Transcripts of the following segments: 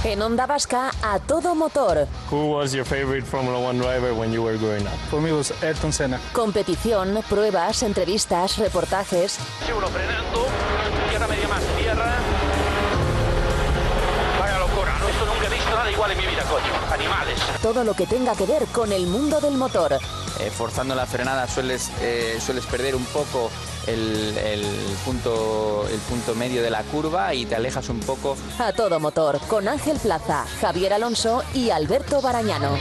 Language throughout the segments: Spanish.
En Onda Vasca, A Todo Motor. Who was your favorite Formula One driver when you were growing up? For me was Ayrton Senna. Competición, pruebas, entrevistas, reportajes. Uno frenando, tierra media más tierra. Vaya locura, ¿no? Esto nunca he visto nada igual en mi vida, coño. Animales. Todo lo que tenga que ver con el mundo del motor. Forzando la frenada sueles perder un poco el punto medio de la curva y te alejas un poco. A Todo Motor, con Ángel Plaza, Javier Alonso y Alberto Barañano.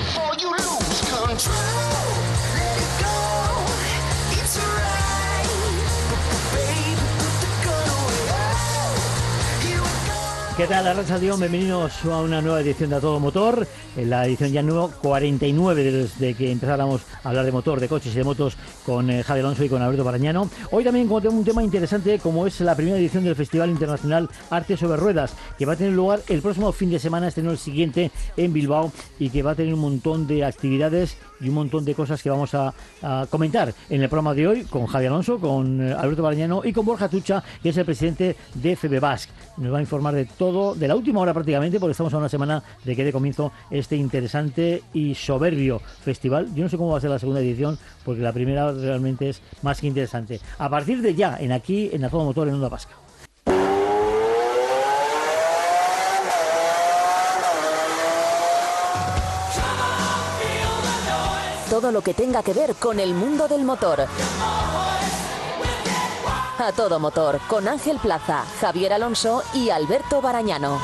¿Qué tal, arrachaldeón? Bienvenidos a una nueva edición de A Todo Motor, en la edición ya número 49 desde que empezáramos a hablar de motor, de coches y de motos con Javier Alonso y con Alberto Barañano. Hoy también con un tema interesante como es la primera edición del Festival Internacional Arte sobre Ruedas, que va a tener lugar el próximo fin de semana, no el siguiente, en Bilbao, y que va a tener un montón de actividades y un montón de cosas que vamos a comentar en el programa de hoy con Javier Alonso, con Alberto Barañano y con Borja Tucha, que es el presidente de FEBEBASC. Nos va a informar de todo, de la última hora prácticamente, porque estamos a una semana de que dé comienzo este interesante y soberbio festival. Yo no sé cómo va a ser la segunda edición, porque la primera realmente es más que interesante. A partir de ya, aquí en A Todo Motor, en Onda Vasca. Todo lo que tenga que ver con el mundo del motor. A Todo Motor, con Ángel Plaza, Javier Alonso y Alberto Barañano.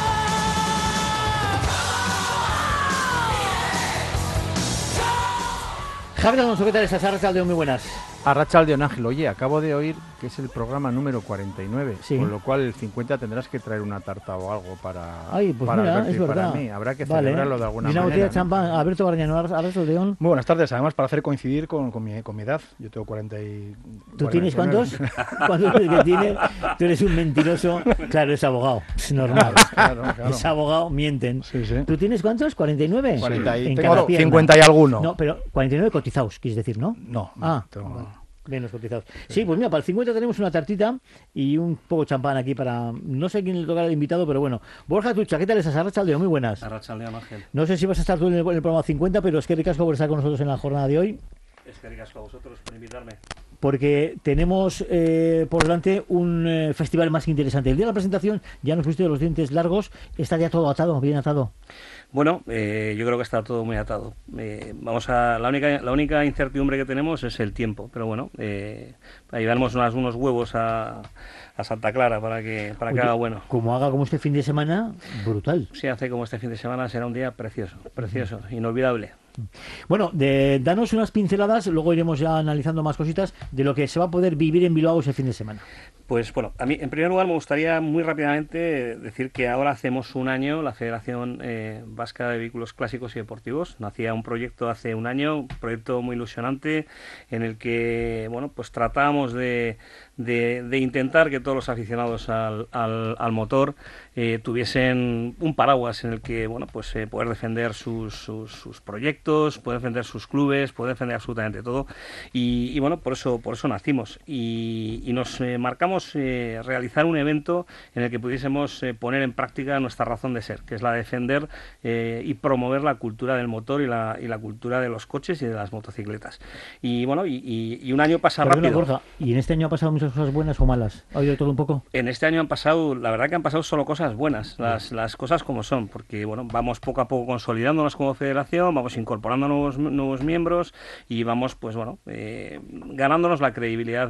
Javier Alonso, ¿qué tal estás? Arrachaldeón, muy buenas. Arrachaldeón, Ángel. Oye, acabo de oír que es el programa número 49, sí. Con lo cual el 50 tendrás que traer una tarta o algo para, Ay, pues para mira, Alberto es y verdad. para mí. Habrá que celebrarlo de alguna y una manera. botella de champán. Alberto Barañano, Arrachaldeón. Muy buenas tardes, además para hacer coincidir con mi edad. Yo tengo 40 y... ¿Tú tienes 49. cuántos? ¿Cuántos es que tienes? Tú eres un mentiroso. Claro, es abogado. Es normal. Claro. Es abogado, mienten. Sí. ¿Tú tienes cuántos? ¿49? 40 y... En Tengo cada pierna. 50 y alguno. No, pero 49 cotizados, quieres decir, ¿no? No. Tengo... Vale. Menos cotizados. Sí, pues mira, para el 50 tenemos una tartita y un poco de champán aquí para... No sé quién le tocará el invitado, pero bueno. Borja Tucha, ¿qué tal estás? Arrachaldeón, muy buenas. Arrachaldeón, Ángel. No sé si vas a estar tú en el programa 50, pero es que ricasco por estar con nosotros en la jornada de hoy. Es que ricasco a vosotros por invitarme. Porque tenemos por delante un festival más que interesante. El día de la presentación ya nos pusiste los dientes largos. Está ya todo atado, bien atado. Bueno, yo creo que está todo muy atado. La única incertidumbre que tenemos es el tiempo, pero bueno, ahí damos unos huevos a Santa Clara para que haga bueno. Como haga como este fin de semana, brutal. Si hace como este fin de semana será un día precioso, inolvidable. Bueno, danos unas pinceladas, luego iremos ya analizando más cositas de lo que se va a poder vivir en Bilbao ese fin de semana. Pues bueno, a mí en primer lugar me gustaría muy rápidamente decir que ahora hacemos un año la Federación Vasca de Vehículos Clásicos y Deportivos. Nacía un proyecto hace un año, un proyecto muy ilusionante en el que bueno, pues tratamos de intentar que todos los aficionados al motor tuviesen un paraguas en el que bueno, pues poder defender sus proyectos, poder defender sus clubes, poder defender absolutamente todo y bueno, por eso nacimos y nos marcamos realizar un evento en el que pudiésemos poner en práctica nuestra razón de ser, que es la de defender y promover la cultura del motor y la cultura de los coches y de las motocicletas. Y bueno, y un año pasa rápido. Borja, ¿y en este año ha pasado muchas cosas buenas o malas? ¿Ha habido todo un poco? En este año la verdad que han pasado solo cosas buenas, las cosas como son, porque bueno, vamos poco a poco consolidándonos como federación, vamos incorporando nuevos miembros y vamos pues bueno, ganándonos la credibilidad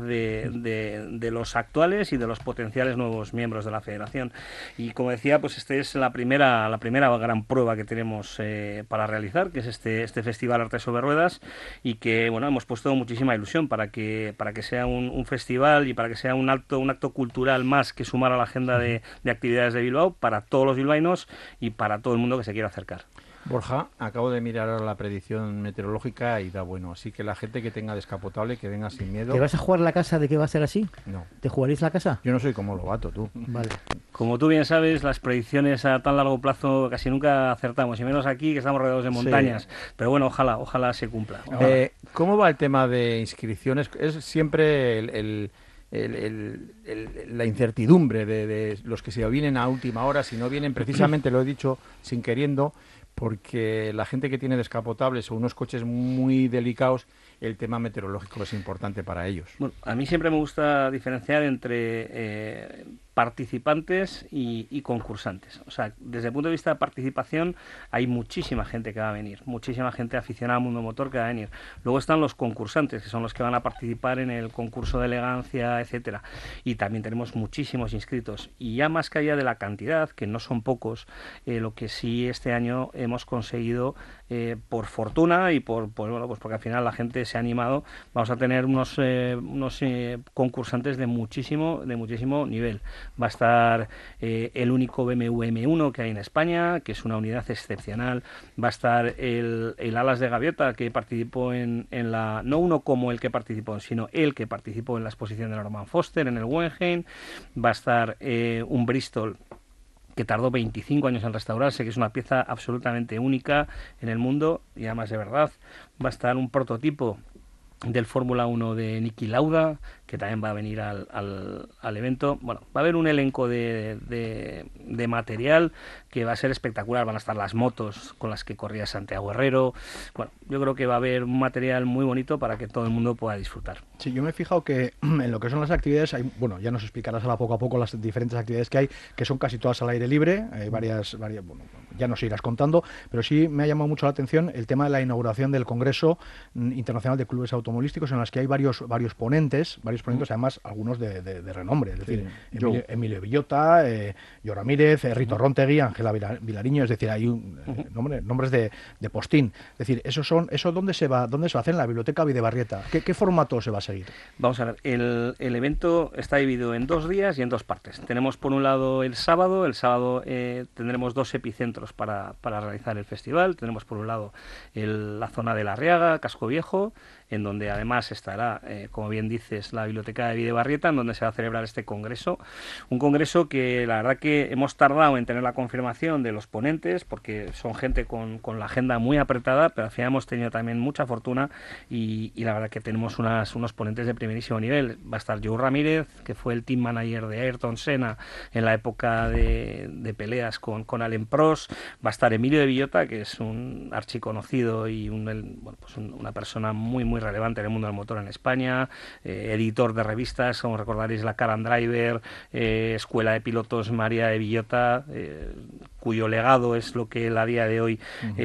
de los actuales y de los potenciales nuevos miembros de la federación. Y como decía, pues esta es la primera gran prueba que tenemos para realizar, que es este Festival Arte sobre Ruedas, y que bueno, hemos puesto muchísima ilusión para que sea un festival y para que sea un acto cultural más que sumar a la agenda de actividades de Bilbao para todos los bilbaínos y para todo el mundo que se quiera acercar. Borja, acabo de mirar ahora la predicción meteorológica y da bueno, así que la gente que tenga descapotable, que venga sin miedo. ¿Te vas a jugar la casa de que va a ser así? No. ¿Te jugaréis la casa? Yo no soy como Lobato, tú. Vale. Como tú bien sabes, las predicciones a tan largo plazo casi nunca acertamos, y menos aquí que estamos rodeados de montañas. Sí. Pero bueno, ojalá se cumpla. ¿Cómo va el tema de inscripciones? ¿Es siempre el la incertidumbre de los que se vienen a última hora, si no vienen precisamente, lo he dicho, sin queriendo, porque la gente que tiene descapotables o unos coches muy delicados, el tema meteorológico es importante para ellos. Bueno, a mí siempre me gusta diferenciar entre participantes y concursantes. O sea, desde el punto de vista de participación hay muchísima gente que va a venir, muchísima gente aficionada al mundo motor que va a venir. Luego están los concursantes, que son los que van a participar en el concurso de elegancia, etcétera. Y también tenemos muchísimos inscritos. Y ya más que allá de la cantidad, que no son pocos, lo que sí este año hemos conseguido, por fortuna y bueno, pues porque al final la gente se ha animado, vamos a tener unos concursantes de muchísimo nivel. Va a estar el único BMW M1 que hay en España, que es una unidad excepcional. Va a estar el Alas de Gaviota, que participó en la... No uno como el que participó, sino el que participó en la exposición de Norman Foster en el Guggenheim. Va a estar un Bristol que tardó 25 años en restaurarse, que es una pieza absolutamente única en el mundo y además de verdad. Va a estar un prototipo del Fórmula 1 de Niki Lauda, que también va a venir al evento. Bueno, va a haber un elenco de material que va a ser espectacular. Van a estar las motos con las que corría Santiago Herrero. Bueno, yo creo que va a haber un material muy bonito para que todo el mundo pueda disfrutar. Sí, yo me he fijado que en lo que son las actividades, hay, bueno, ya nos explicarás ahora poco a poco las diferentes actividades que hay, que son casi todas al aire libre, varias, bueno, ya nos irás contando, pero sí me ha llamado mucho la atención el tema de la inauguración del Congreso Internacional de Clubes Automovilísticos, en las que hay varios ponentes, además algunos de renombre, es decir, sí, Emilio Villota, Yo Ramírez, Rito Rontegui, Ángela Vilariño, es decir, hay nombres de postín. Es decir, ¿eso dónde se va a hacer? En la Biblioteca Videbarrieta. ¿Qué formato se va a seguir? Vamos a ver, el evento está dividido en 2 días y en 2 partes. Tenemos por un lado el sábado tendremos 2 epicentros para realizar el festival. Tenemos por un lado la zona de La Arriaga, Casco Viejo, en donde además estará, como bien dices, la Biblioteca de Videbarrieta, en donde se va a celebrar este congreso. Un congreso que la verdad que hemos tardado en tener la confirmación de los ponentes, porque son gente con la agenda muy apretada, pero al final hemos tenido también mucha fortuna y la verdad que tenemos unos ponentes de primerísimo nivel. Va a estar Joe Ramírez, que fue el team manager de Ayrton Senna en la época de peleas con Alain Prost. Va a estar Emilio de Villota, que es un archiconocido y una persona muy relevante en el mundo del motor en España, editor de revistas, como recordaréis, la Car and Driver, Escuela de Pilotos María de Villota, cuyo legado es lo que él a día de hoy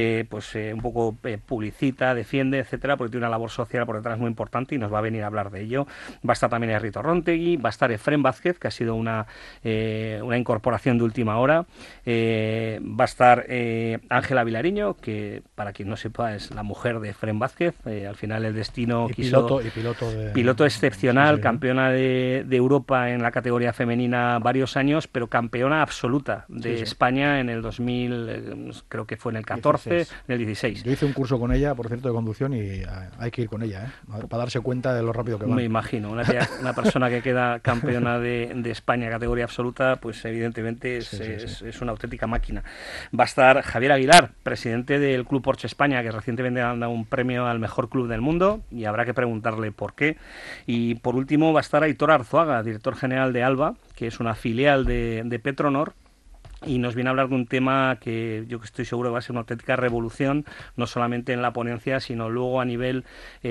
un poco publicita, defiende, etcétera, porque tiene una labor social por detrás muy importante y nos va a venir a hablar de ello. Va a estar también Rito Rontegui, va a estar Efrén Vázquez, que ha sido una incorporación de última hora, va a estar Ángela Vilariño, que para quien no sepa es la mujer de Efrén Vázquez, al final el destino quiso... Piloto excepcional, sí, campeona de Europa en la categoría femenina varios años, pero campeona absoluta de España en el 2000, creo que fue en el 14, 16. En el 16. Yo hice un curso con ella, por cierto, de conducción y hay que ir con ella, para darse cuenta de lo rápido que va. Me imagino, una persona que queda campeona de España categoría absoluta, pues evidentemente es una auténtica máquina. Va a estar Javier Aguilar, presidente del Club Porsche España, que recientemente han dado un premio al mejor club del mundo y habrá que preguntarle por qué. Y por último va a estar Aitor Arzuaga, director general de Alba, que es una filial de Petronor, y nos viene a hablar de un tema que yo estoy seguro que va a ser una auténtica revolución, no solamente en la ponencia, sino luego a nivel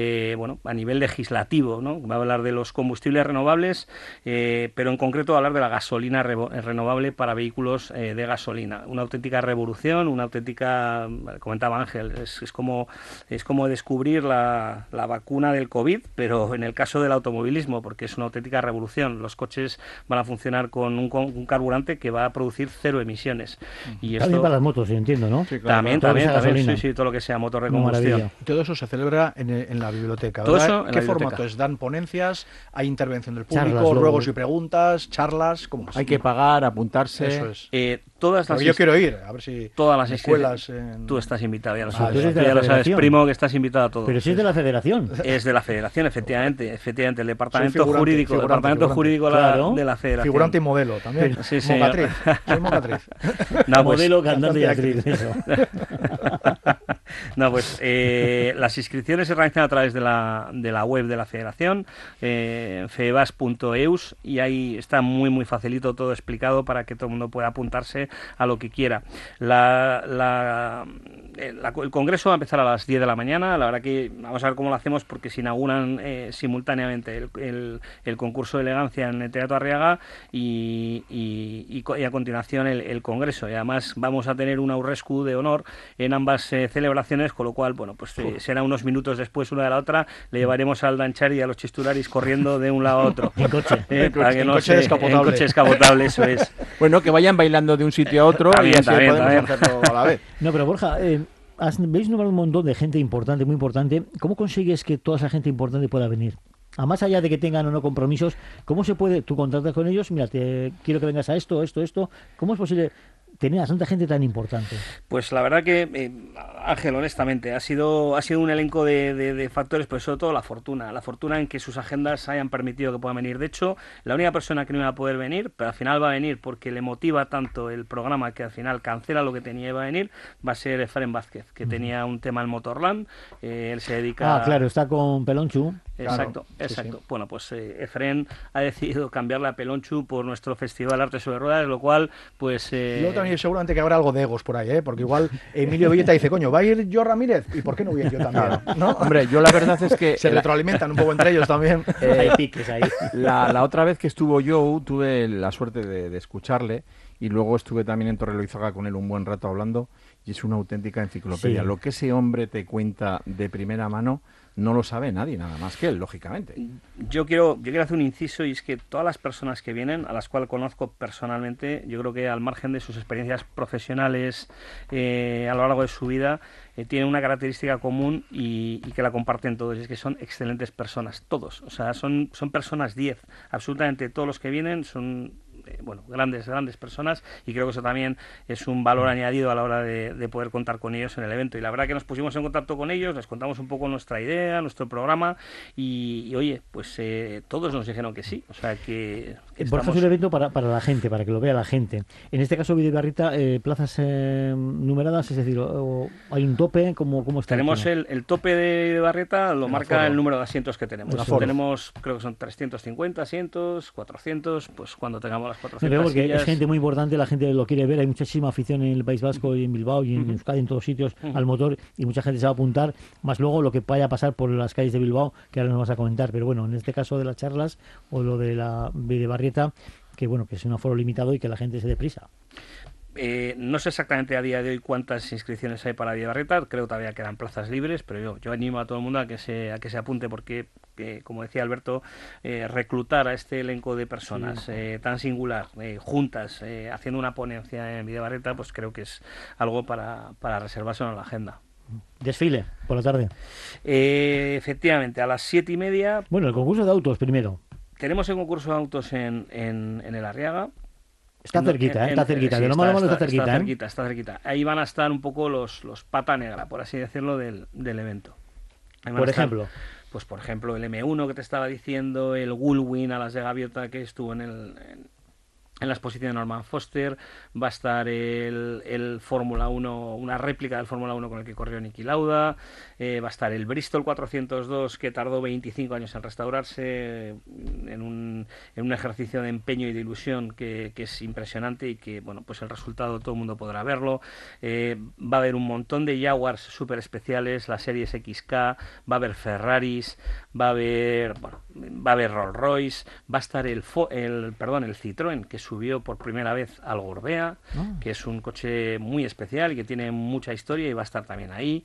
legislativo, ¿no? Va a hablar de los combustibles renovables, pero en concreto va a hablar de la gasolina renovable para vehículos de gasolina. Una auténtica revolución, una auténtica, comentaba Ángel, es como descubrir la vacuna del COVID, pero en el caso del automovilismo, porque es una auténtica revolución. Los coches van a funcionar con un carburante que va a producir 0 emisiones. Y también esto... para las motos, entiendo, ¿no? Sí, claro. También, sí, todo lo que sea motor de combustión. Y todo eso se celebra en la biblioteca, ¿verdad? Todo eso en ¿Qué formato es? ¿Dan ponencias? ¿Hay intervención del público? Charlas, ruegos y preguntas, charlas? ¿Cómo es? Hay que pagar, apuntarse. Eso es. Yo quiero ir, a ver si todas las escuelas. Tú estás invitado, ya lo sabes. Tú ya lo sabes, primo, que estás invitado a todo. Pero si es de la federación. Es de la federación, efectivamente, el departamento jurídico de la federación. Figurante y modelo también. Sí, sí. Mocatriz. Soy mocatriz. No, modelo, cantante y actriz. Eso. No, pues las inscripciones se realizan a través de la web de la Federación, febas.eus, y ahí está muy facilito todo explicado para que todo el mundo pueda apuntarse a lo que quiera. El congreso va a empezar a las 10 de la mañana. La verdad que vamos a ver cómo lo hacemos, porque se inauguran simultáneamente el concurso de elegancia en el Teatro Arriaga y a continuación el congreso. Y además vamos a tener un aurrescu de honor en ambas celebraciones, con lo cual, bueno, pues será unos minutos después una de la otra. Le llevaremos al Danchari y a los Chisturaris corriendo de un lado a otro. En coche. Para que en no coche descapotable. En coche descapotable, eso es. Bueno, que vayan bailando de un sitio a otro y así podemos hacerlo a la vez. No, pero Borja, veis nombrado un montón de gente importante, muy importante. ¿Cómo consigues que toda esa gente importante pueda venir? A más allá de que tengan o no compromisos, ¿cómo se puede? Tú contactas con ellos, mira, quiero que vengas a esto. ¿Cómo es posible tener a tanta gente tan importante? Pues la verdad que, Ángel, honestamente, ha sido un elenco de factores, pero sobre todo la fortuna en que sus agendas hayan permitido que puedan venir. De hecho, la única persona que no iba a poder venir, pero al final va a venir porque le motiva tanto el programa que al final cancela lo que tenía y va a venir, va a ser Efrén Vázquez, que tenía un tema en Motorland. Él se dedica... Ah, claro, está con Pelonchu. Exacto. Sí. Bueno, pues Efrén ha decidido cambiarle a Pelonchu por nuestro Festival Arte sobre Ruedas, lo cual, pues... Luego también seguramente que habrá algo de egos por ahí, porque igual Emilio Villeta dice, coño, ¿va a ir yo Ramírez? ¿Y por qué no voy a ir yo también? ¿No? Hombre, yo la verdad es que... Se retroalimentan un poco entre ellos también. Hay piques ahí. La otra vez que estuvo Joe, tuve la suerte de escucharle, y luego estuve también en Torreloizaga con él un buen rato hablando, y es una auténtica enciclopedia. Sí. Lo que ese hombre te cuenta de primera mano no lo sabe nadie, nada más que él, lógicamente. Yo quiero hacer un inciso, y es que todas las personas que vienen, a las cuales conozco personalmente, yo creo que al margen de sus experiencias profesionales a lo largo de su vida, tienen una característica común y que la comparten todos, y es que son excelentes personas, todos. O sea, son personas 10. Absolutamente todos los que vienen son... grandes personas, y creo que eso también es un valor añadido a la hora de poder contar con ellos en el evento. Y la verdad que nos pusimos en contacto con ellos, les contamos un poco nuestra idea, nuestro programa, y oye, pues todos nos dijeron que sí. O sea que Borja, es un evento para la gente, para que lo vea la gente. En este caso, Bidebarrita, plazas numeradas, es decir, o hay un tope, ¿cómo está? Tenemos el tope de Barreta, lo marca el número de asientos que tenemos. Tenemos, creo que son 350 asientos, 400, pues cuando tengamos las 400 porque sillas. es gente muy importante, la gente lo quiere ver, hay muchísima afición en el País Vasco y en Bilbao y en Euskadi, en todos sitios, al motor, y mucha gente se va a apuntar, más luego lo que vaya a pasar por las calles de Bilbao, que ahora nos vas a comentar. Pero bueno, en este caso de las charlas o lo de la Bidebarrieta, que bueno, que es un aforo limitado y que la gente se dé prisa. No sé exactamente a día de hoy cuántas inscripciones hay para Bidebarrieta, creo que todavía quedan plazas libres, pero yo animo a todo el mundo a que se apunte, porque como decía Alberto, reclutar a este elenco de personas tan singular, juntas, haciendo una ponencia en Bidebarrieta, pues creo que es algo para reservarse en la agenda. Desfile por la tarde. Efectivamente, a las 7:30. Bueno, el concurso de autos primero. Tenemos el concurso de autos en el Arriaga. Está cerquita, está cerquita. Sí, de lo malo está cerquita. Está cerquita. Ahí van a estar un poco los pata negra, por así decirlo, del evento. Por ejemplo. Pues por ejemplo el M1 que te estaba diciendo, el Gullwing a las de Gaviota que estuvo en la exposición de Norman Foster, va a estar el Fórmula 1, una réplica del Fórmula 1 con el que corrió Niki Lauda, va a estar el Bristol 402 que tardó 25 años en restaurarse, en un ejercicio de empeño y de ilusión que es impresionante, y que bueno, pues el resultado todo el mundo podrá verlo. Va a haber un montón de Jaguars súper especiales, las series XK, va a haber Ferraris, va a haber Rolls Royce, va a estar el Citroën, que subió por primera vez al Gorbea, que es un coche muy especial y que tiene mucha historia, y va a estar también ahí.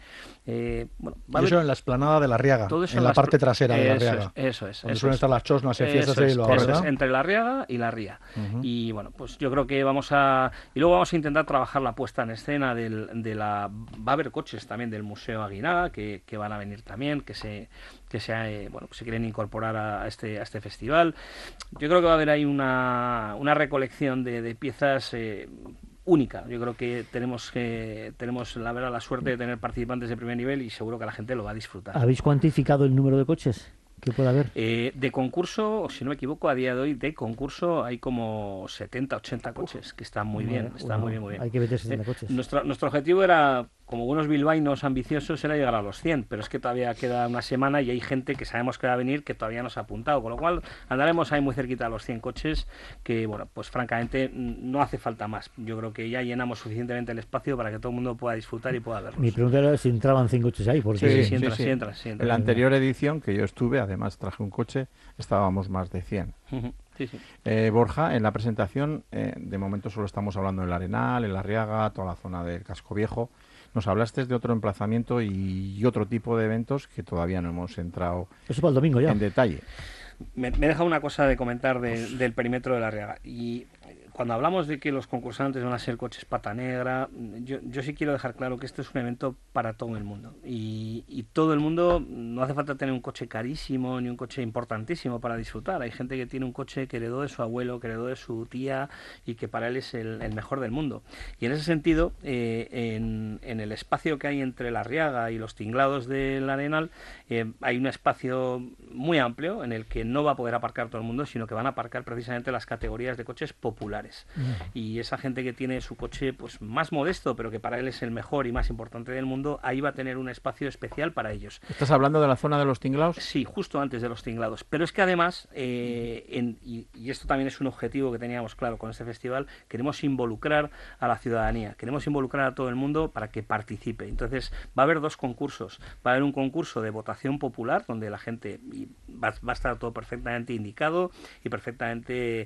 Y eso en la explanada de la Arriaga, en la parte trasera de la Arriaga. Eso es. Donde suelen estar las chosnas y fiestas de Bilbao, ¿verdad? Entre la Arriaga y la Ría. Y bueno, pues yo creo que luego vamos a intentar trabajar la puesta en escena va a haber coches también del Museo Aguinaga que van a venir también, que se quieren incorporar a este festival. Yo creo que va a haber ahí una recolección de piezas única. Yo creo que tenemos la suerte de tener participantes de primer nivel, y seguro que la gente lo va a disfrutar. ¿Habéis cuantificado el número de coches que puede haber? De concurso, si no me equivoco, a día de hoy de concurso hay como 70, 80 coches, que están muy bien, muy bien. Hay que meter 70 coches. Nuestro objetivo era como buenos bilbaínos ambiciosos era llegar a los 100, pero es que todavía queda una semana y hay gente que sabemos que va a venir que todavía no se ha apuntado, con lo cual andaremos ahí muy cerquita a los 100 coches que, bueno, pues francamente no hace falta más. Yo creo que ya llenamos suficientemente el espacio para que todo el mundo pueda disfrutar y pueda verlos. Mi pregunta era si entraban 100 coches ahí, porque Sí, entra. En la anterior edición que yo estuve, además traje un coche, estábamos más de 100. Sí, sí. Borja, en la presentación, de momento solo estamos hablando del Arenal, el Arriaga, toda la zona del Casco Viejo. Nos hablaste de otro emplazamiento y otro tipo de eventos que todavía no hemos entrado eso para el domingo ya. en detalle. Me he dejado una cosa de comentar del perímetro de la Arriaga. Y cuando hablamos de que los concursantes van a ser coches pata negra, yo sí quiero dejar claro que esto es un evento para todo el mundo. Y todo el mundo, no hace falta tener un coche carísimo ni un coche importantísimo para disfrutar. Hay gente que tiene un coche que heredó de su abuelo, que heredó de su tía y que para él es el mejor del mundo. Y en ese sentido, en el espacio que hay entre la Arriaga y los tinglados del Arenal, hay un espacio muy amplio en el que no va a poder aparcar todo el mundo, sino que van a aparcar precisamente las categorías de coches populares. Y esa gente que tiene su coche pues más modesto, pero que para él es el mejor y más importante del mundo, ahí va a tener un espacio especial para ellos. ¿Estás hablando de la zona de los tinglados? Sí, justo antes de los tinglados. Pero es que además, y esto también es un objetivo que teníamos claro con este festival, queremos involucrar a la ciudadanía, queremos involucrar a todo el mundo para que participe. Entonces va a haber dos concursos. Va a haber un concurso de votación popular, donde la gente va a estar todo perfectamente indicado y perfectamente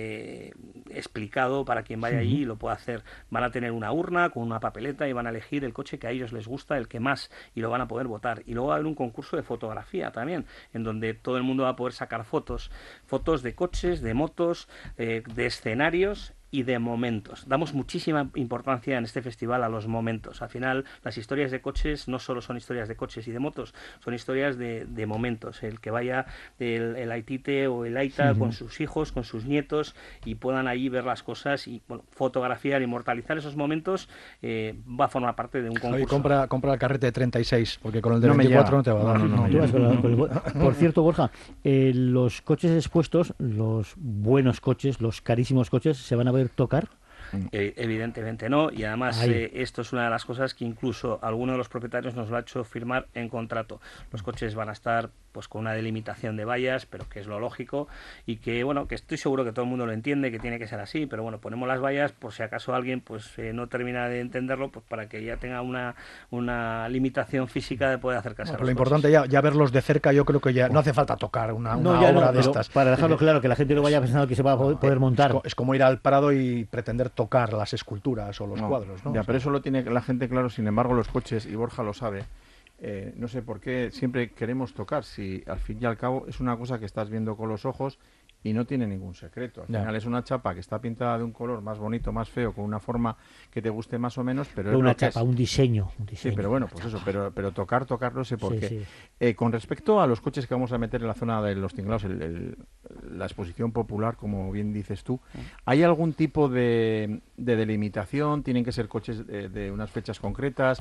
explicado para quien vaya allí y lo pueda hacer. Van a tener una urna con una papeleta y van a elegir el coche que a ellos les gusta, el que más, y lo van a poder votar. Y luego va a haber un concurso de fotografía también, en donde todo el mundo va a poder sacar fotos de coches, de motos, de escenarios y de momentos. Damos muchísima importancia en este festival a los momentos. Al final, las historias de coches no solo son historias de coches y de motos, son historias de momentos. El que vaya el Aitite o el Aita con sus hijos, con sus nietos, y puedan ahí ver las cosas y fotografiar, inmortalizar esos momentos, va a formar parte de un concurso. Oye, compra el carrete de 36, porque con el de 24 no te va a dar. Por cierto, Borja, los coches expuestos, los buenos coches, los carísimos coches, ¿se van a ver tocar? Evidentemente no, y además esto es una de las cosas que incluso alguno de los propietarios nos lo ha hecho firmar en contrato. Los coches van a estar pues con una delimitación de vallas, pero que es lo lógico, y que bueno, que estoy seguro que todo el mundo lo entiende, que tiene que ser así, pero bueno, ponemos las vallas por si acaso alguien pues no termina de entenderlo, pues para que ya tenga una limitación física de poder acercarse a los lo importante ya verlos de cerca. Yo creo que ya no hace falta tocar una obra de estas. Para dejarlo claro, que la gente no vaya pensando que se va a poder montar. Es como ir al Prado y pretender tocar las esculturas o los cuadros, ¿no? Ya, pero eso lo tiene la gente claro. Sin embargo, los coches, y Borja lo sabe, no sé por qué siempre queremos tocar, si al fin y al cabo es una cosa que estás viendo con los ojos y no tiene ningún secreto. Al final es una chapa que está pintada de un color más bonito, más feo, con una forma que te guste más o menos, pero es una chapa, un diseño. Sí, pero bueno, pues eso, pero tocar no sé por qué. Sí. Con respecto a los coches que vamos a meter en la zona de los tinglados, la exposición popular, como bien dices tú, ¿hay algún tipo de delimitación? ¿Tienen que ser coches de unas fechas concretas?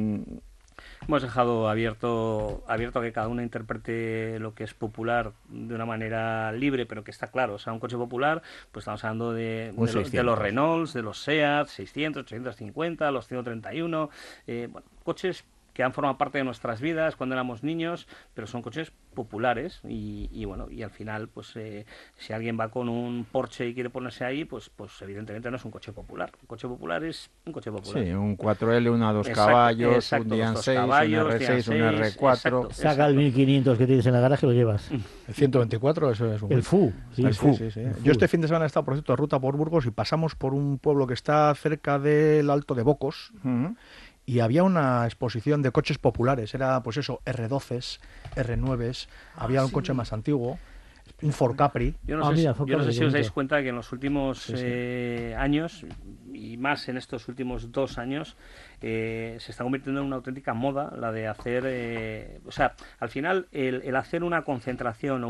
Hemos dejado abierto a que cada uno interprete lo que es popular de una manera libre, pero que está claro. O sea, un coche popular, pues estamos hablando de los Renaults, de los SEAT, 600, 850, los 131, coches que han formado parte de nuestras vidas cuando éramos niños, pero son coches populares y bueno, y al final pues si alguien va con un Porsche y quiere ponerse ahí, pues evidentemente no es un coche popular. Un coche popular es un coche popular. Sí, un 4L, una 2 caballos, un Dian 6, un R6, un R4. Saca el 1500 que tienes en la garaje y lo llevas. El 124, eso es un... El FU. Sí, el FU. Sí. Yo este fin de semana he estado, por cierto, de ruta por Burgos y pasamos por un pueblo que está cerca del Alto de Bocos. Y había una exposición de coches populares, era pues eso, R12s, R9s, había un coche más antiguo, un Ford Capri. Yo no sé si os dais cuenta que en los últimos años, y más en estos últimos 2 años, se está convirtiendo en una auténtica moda la de hacer, o sea, al final el hacer una concentración o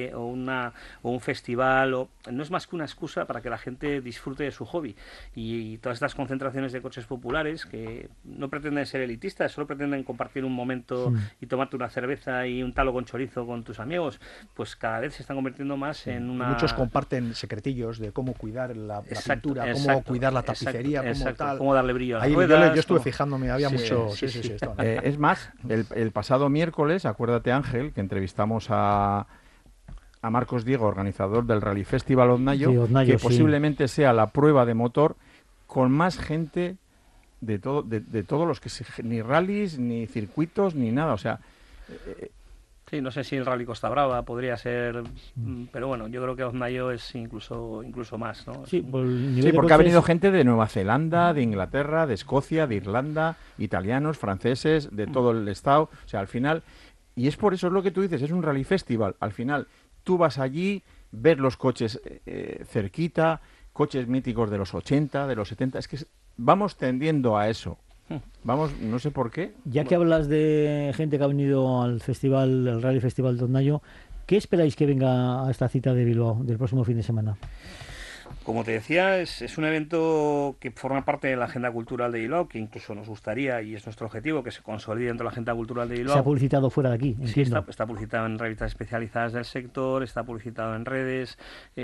un festival no es más que una excusa para que la gente disfrute de su hobby, y todas estas concentraciones de coches populares que no pretenden ser elitistas, solo pretenden compartir un momento y tomarte una cerveza y un talo con chorizo con tus amigos, pues cada vez se están convirtiendo más en una... Muchos comparten secretillos de cómo cuidar la pintura, cómo cuidar la tapicería, ingeniería, cómo Exacto, tal. cómo darle brillo a las Ahí ruedas, yo estuve cómo- fijándome, había Sí, mucho... sí, Sí, sí. estaba- Es más, el pasado miércoles, acuérdate Ángel, que entrevistamos a Marcos Diego, organizador del Rally Festival Oznayo, Sí, Oznayo, que sí. posiblemente sea la prueba de motor con más gente de todos los que ni rallies, ni circuitos, ni nada. O sea, Sí, no sé si el Rally Costa Brava podría ser, pero bueno, yo creo que Oznayo es incluso más, ¿no? Sí, por el nivel sí, de porque ha coches- venido gente de Nueva Zelanda, de Inglaterra, de Escocia, de Irlanda, italianos, franceses, de todo el estado. O sea, al final, y es por eso es lo que tú dices, es un rally festival. Al final, tú vas allí, ves los coches cerquita, coches míticos de los 80, de los 70. Es que vamos tendiendo a eso. Vamos, no sé por qué. Ya que hablas de gente que ha venido al festival, el Rally Festival de Oznayo, ¿qué esperáis que venga a esta cita de Bilbao del próximo fin de semana? Como te decía, es un evento que forma parte de la agenda cultural de Bilbao, que incluso nos gustaría, y es nuestro objetivo, que se consolide dentro de la agenda cultural de Bilbao. Se ha publicitado fuera de aquí, Sí, entiendo. está publicitado en revistas especializadas del sector, está publicitado en redes.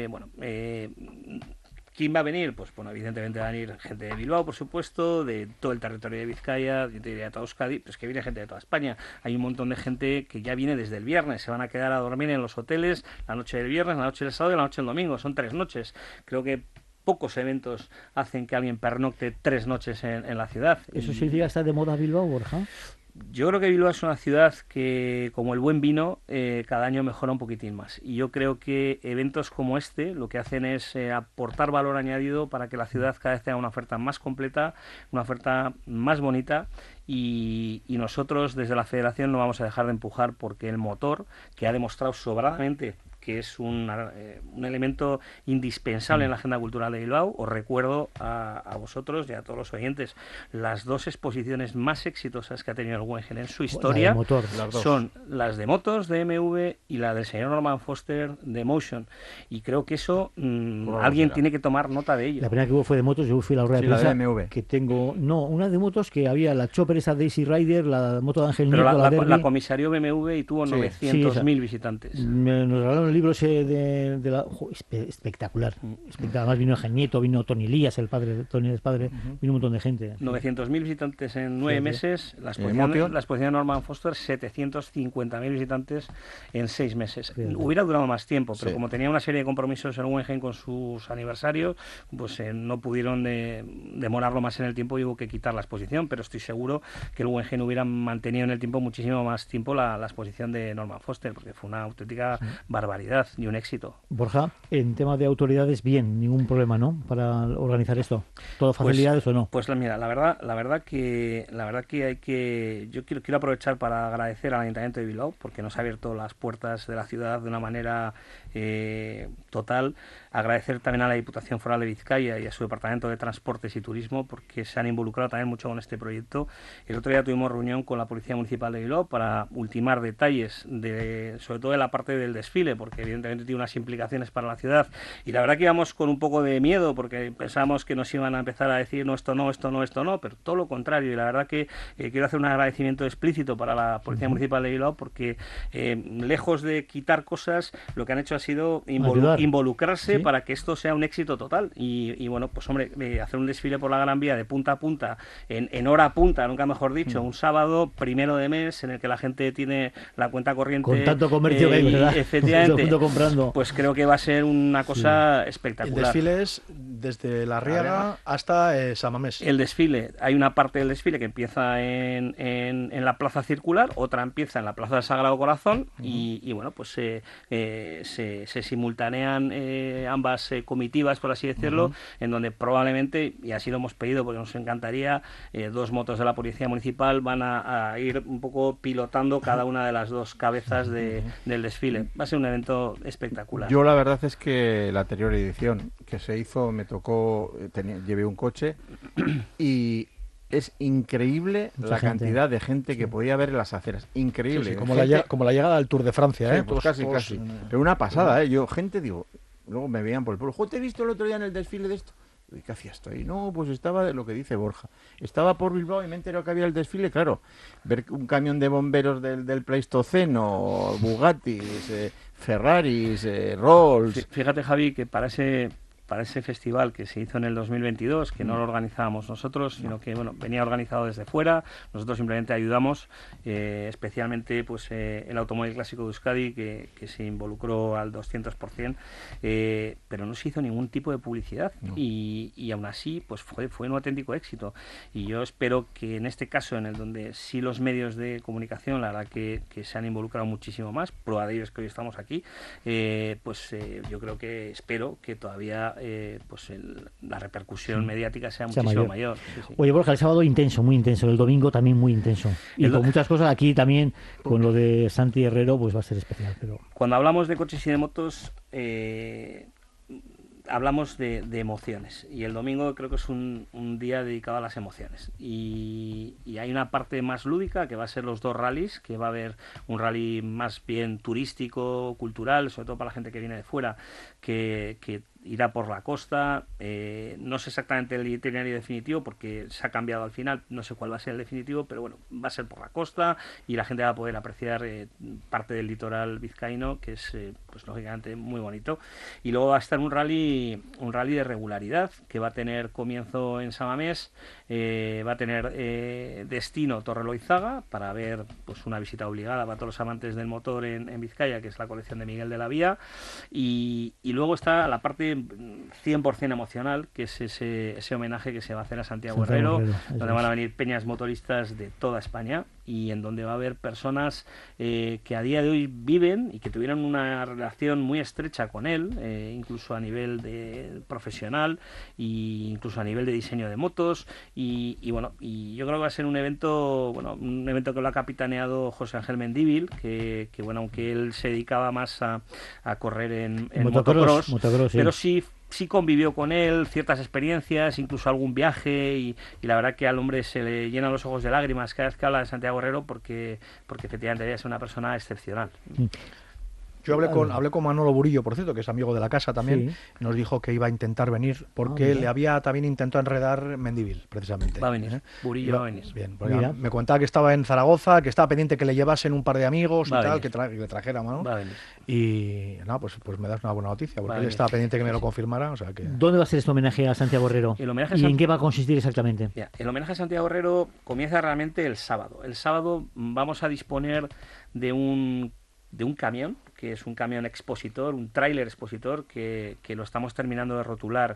¿Quién va a venir? Pues bueno, evidentemente va a venir gente de Bilbao, por supuesto, de todo el territorio de Vizcaya, yo te diría de toda Euskadi, pues que viene gente de toda España. Hay un montón de gente que ya viene desde el viernes, se van a quedar a dormir en los hoteles la noche del viernes, la noche del sábado y la noche del domingo. Son 3 noches. Creo que pocos eventos hacen que alguien pernocte 3 noches en la ciudad. ¿Eso significa que está de moda Bilbao, Borja? Yo creo que Bilbao es una ciudad que, como el buen vino, cada año mejora un poquitín más. Y yo creo que eventos como este lo que hacen es aportar valor añadido para que la ciudad cada vez tenga una oferta más completa, una oferta más bonita. Y nosotros desde la Federación no vamos a dejar de empujar porque el motor, que ha demostrado sobradamente que es un elemento indispensable en la agenda cultural de Bilbao. Os recuerdo a vosotros y a todos los oyentes las 2 exposiciones más exitosas que ha tenido el Guggenheim en su historia. La de motor. Son las de motos de MV y la del señor Norman Foster de Motion. Y creo que eso alguien tiene que tomar nota de ello. La primera que hubo fue de motos, yo fui a la rueda Sí, de la prensa de BMW. que tengo, no, una de motos que había la Chopper esa Daisy Rider, la moto de Ángel Pero Nieto, la Derby. la comisarió BMW y tuvo Sí. 900.000 visitantes. Nos regalaron el libro ese de la... espectacular. Además vino Ángel Nieto, vino Tony Lías, el padre, Tony es padre, vino un montón de gente. 900.000 visitantes en 9 Sí. meses, la Motion. exposición de Norman Foster 750.000 visitantes en 6 meses. Sí. Hubiera durado más tiempo, pero Sí. como tenía una serie de compromisos en Guggenheim con sus aniversarios, pues no pudieron demorarlo más en el tiempo y hubo que quitar la exposición, pero estoy seguro que el Guggenheim hubiera mantenido en el tiempo muchísimo más tiempo la exposición de Norman Foster, porque fue una auténtica barbaridad y un éxito. Borja, en tema de autoridades, bien, ningún problema, ¿no? Para organizar esto. ¿Todo facilidades o no? Pues mira, la verdad que yo quiero aprovechar para agradecer al Ayuntamiento de Bilbao porque nos ha abierto las puertas de la ciudad de una manera total. Agradecer también a la Diputación Foral de Vizcaya y a su Departamento de Transportes y Turismo porque se han involucrado también mucho con este proyecto. El otro día tuvimos reunión con la Policía Municipal de Bilbao para ultimar detalles sobre todo de la parte del desfile, porque evidentemente tiene unas implicaciones para la ciudad. Y la verdad que íbamos con un poco de miedo porque pensábamos que nos iban a empezar a decir no, esto no, pero todo lo contrario. Y la verdad que quiero hacer un agradecimiento explícito para la Policía Municipal de Bilbao porque lejos de quitar cosas, lo que han hecho ha sido involucrarse, ¿sí?, para que esto sea un éxito total. Y bueno, pues hombre, hacer un desfile por la Gran Vía de punta a punta, en hora punta, nunca mejor dicho, un sábado primero de mes en el que la gente tiene la cuenta corriente. Con tanto comercio que hay, ¿verdad? Efectivamente. Comprando. Pues creo que va a ser una cosa espectacular. El desfile es desde La Riaga hasta San Mamés. El desfile, hay una parte del desfile que empieza en la plaza circular, otra empieza en la plaza del Sagrado Corazón y bueno, pues se simultanean ambas comitivas, por así decirlo, en donde probablemente, y así lo hemos pedido porque nos encantaría, 2 motos de la Policía Municipal van a ir un poco pilotando cada una de las 2 cabezas del desfile. Va a ser un evento espectacular. Yo la verdad es que la anterior edición que se hizo me tocó, llevé un coche y es increíble la cantidad de gente que podía haber en las aceras. Increíble. Sí, sí, como la llegada al Tour de Francia, sí, pues casi. Pero una pasada, Yo, gente, digo, luego me veían por el pueblo. ¿Te he visto el otro día en el desfile de esto? ¿Y qué hacías tú ahí? No, pues estaba de lo que dice Borja. Estaba por Bilbao y me enteré que había el desfile, claro. Ver un camión de bomberos del Pleistoceno, Bugattis, Ferraris, Rolls. Fíjate, Javi, que para para ese festival que se hizo en el 2022, que no lo organizábamos nosotros, sino que bueno, venía organizado desde fuera. Nosotros simplemente ayudamos, especialmente pues el Automóvil Clásico de Euskadi, que se involucró al 200%, pero no se hizo ningún tipo de publicidad, y aún así pues fue un auténtico éxito. Y yo espero que en este caso, en el donde sí los medios de comunicación, la verdad que se han involucrado muchísimo más, prueba de ello es que hoy estamos aquí, yo creo que espero que todavía la repercusión mediática sea muchísimo mayor. Sí. Oye, Borja, el sábado intenso, muy intenso, el domingo también muy intenso, y con muchas cosas aquí también, con lo de Santi Herrero, pues va a ser especial. Pero cuando hablamos de coches y de motos, hablamos de emociones, y el domingo creo que es un día dedicado a las emociones, y hay una parte más lúdica que va a ser los 2 rallies, que va a haber un rally más bien turístico, cultural, sobre todo para la gente que viene de fuera, que irá por la costa. No sé exactamente el itinerario definitivo porque se ha cambiado al final, no sé cuál va a ser el definitivo, pero bueno, va a ser por la costa y la gente va a poder apreciar parte del litoral vizcaíno, que es pues lógicamente muy bonito. Y luego va a estar un rally de regularidad que va a tener comienzo en San Mamés, va a tener destino Torreloizaga, para ver pues una visita obligada para todos los amantes del motor en Vizcaya, que es la colección de Miguel de la Vía, y luego está la parte 100% emocional, que es ese homenaje que se va a hacer a Santiago Herrero, donde van a venir peñas motoristas de toda España, y en donde va a haber personas que a día de hoy viven y que tuvieron una relación muy estrecha con él, incluso a nivel profesional e incluso a nivel de diseño de motos, y yo creo que va a ser un evento que lo ha capitaneado José Ángel Mendívil, que aunque él se dedicaba más a correr en motocross, pero sí convivió con él, ciertas experiencias, incluso algún viaje, y la verdad que al hombre se le llenan los ojos de lágrimas cada vez que habla de Santiago Herrero, porque efectivamente es una persona excepcional. Yo hablé con Manolo Burillo, por cierto, que es amigo de la casa también. Sí. Nos dijo que iba a intentar venir porque le había también intentado enredar Mendívil, precisamente. Va a venir, Burillo va a venir. Bien, porque me contaba que estaba en Zaragoza, que estaba pendiente que le llevasen un par de amigos y tal, que le trajera a mano. Va a venir. Y nada, pues me das una buena noticia, porque él estaba pendiente que me lo confirmara. O sea que... ¿Dónde va a ser este homenaje a Santiago Herrero? ¿Y en qué va a consistir exactamente? El homenaje a Santiago Herrero comienza realmente el sábado. El sábado vamos a disponer de un camión, que es un camión expositor, un tráiler expositor, que lo estamos terminando de rotular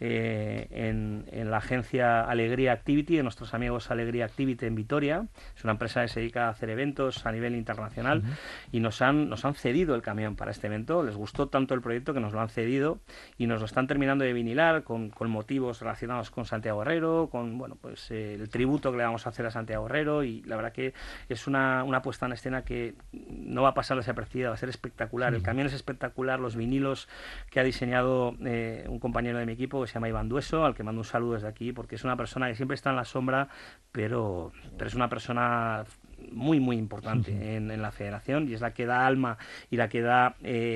en la agencia Alegría Activity, de nuestros amigos Alegría Activity en Vitoria. Es una empresa que se dedica a hacer eventos a nivel internacional, y nos han cedido el camión para este evento. Les gustó tanto el proyecto que nos lo han cedido, y nos lo están terminando de vinilar con motivos relacionados con Santiago Herrero, con el tributo que le vamos a hacer a Santiago Herrero, y la verdad que es una puesta en escena que no va a pasar desapercibida, va a ser espectacular. El camión es espectacular, los vinilos que ha diseñado un compañero de mi equipo que se llama Iván Dueso, al que mando un saludo desde aquí, porque es una persona que siempre está en la sombra, pero es una persona muy muy importante en la federación, y es la que da alma y la que da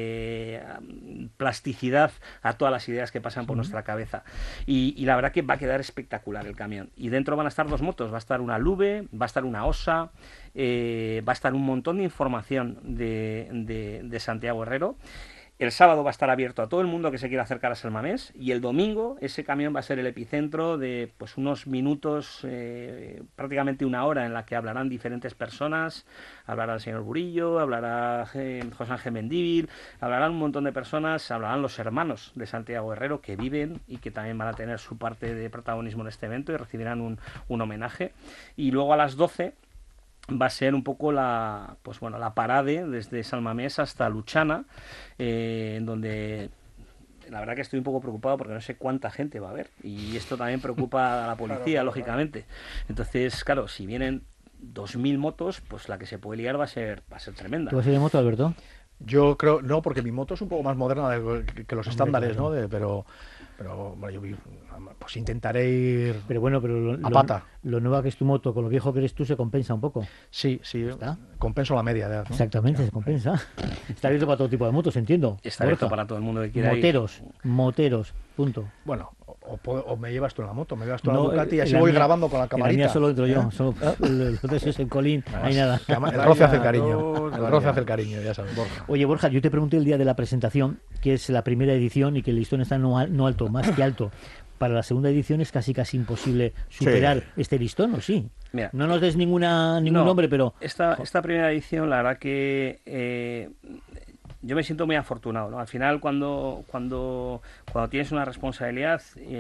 plasticidad a todas las ideas que pasan por nuestra cabeza, y la verdad que va a quedar espectacular el camión. Y dentro van a estar 2 motos, va a estar una Lube, va a estar una Osa, va a estar un montón de información de Santiago Herrero. El sábado va a estar abierto a todo el mundo que se quiera acercar a San Mamés, y el domingo ese camión va a ser el epicentro de unos minutos, prácticamente una hora, en la que hablarán diferentes personas. Hablará el señor Burillo, hablará José Ángel Mendívil, hablarán un montón de personas, hablarán los hermanos de Santiago Herrero que viven y que también van a tener su parte de protagonismo en este evento y recibirán un homenaje. Y luego a las 12 va a ser un poco la parade desde San Mamés hasta Luchana, en donde la verdad que estoy un poco preocupado porque no sé cuánta gente va a haber, y esto también preocupa a la policía, lógicamente. Entonces, claro, si vienen 2.000 motos, pues la que se puede liar va a ser tremenda. ¿Tú vas a ir de moto, Alberto? Yo creo, no, porque mi moto es un poco más moderna que los estándares, claro, ¿no? Pero bueno, yo pues intentaré ir a pata. Lo nueva que es tu moto con lo viejo que eres tú se compensa un poco. Sí, compenso la media de edad, ¿no? Exactamente, se compensa. Está abierto para todo tipo de motos, entiendo. Está abierto para todo el mundo que quiera Moteros, punto. Bueno, O me llevas tú en la moto, me llevas tú a la No, Ducati y así la voy mía- grabando con la En la camarita. mía solo entro yo, solo los es el colín, hay nada. El roce hace el Vaya cariño. dos, El vaya. roce hace el cariño, ya sabes. Borja. Oye, Borja, yo te pregunté el día de la presentación, que es la primera edición y que el listón está no alto, más que alto. Para la segunda edición es casi imposible superar este listón, ¿o sí? Mira, No nos des ningún no, nombre, pero... Esta primera edición, la verdad que yo me siento muy afortunado, ¿no? Al final, cuando tienes una responsabilidad,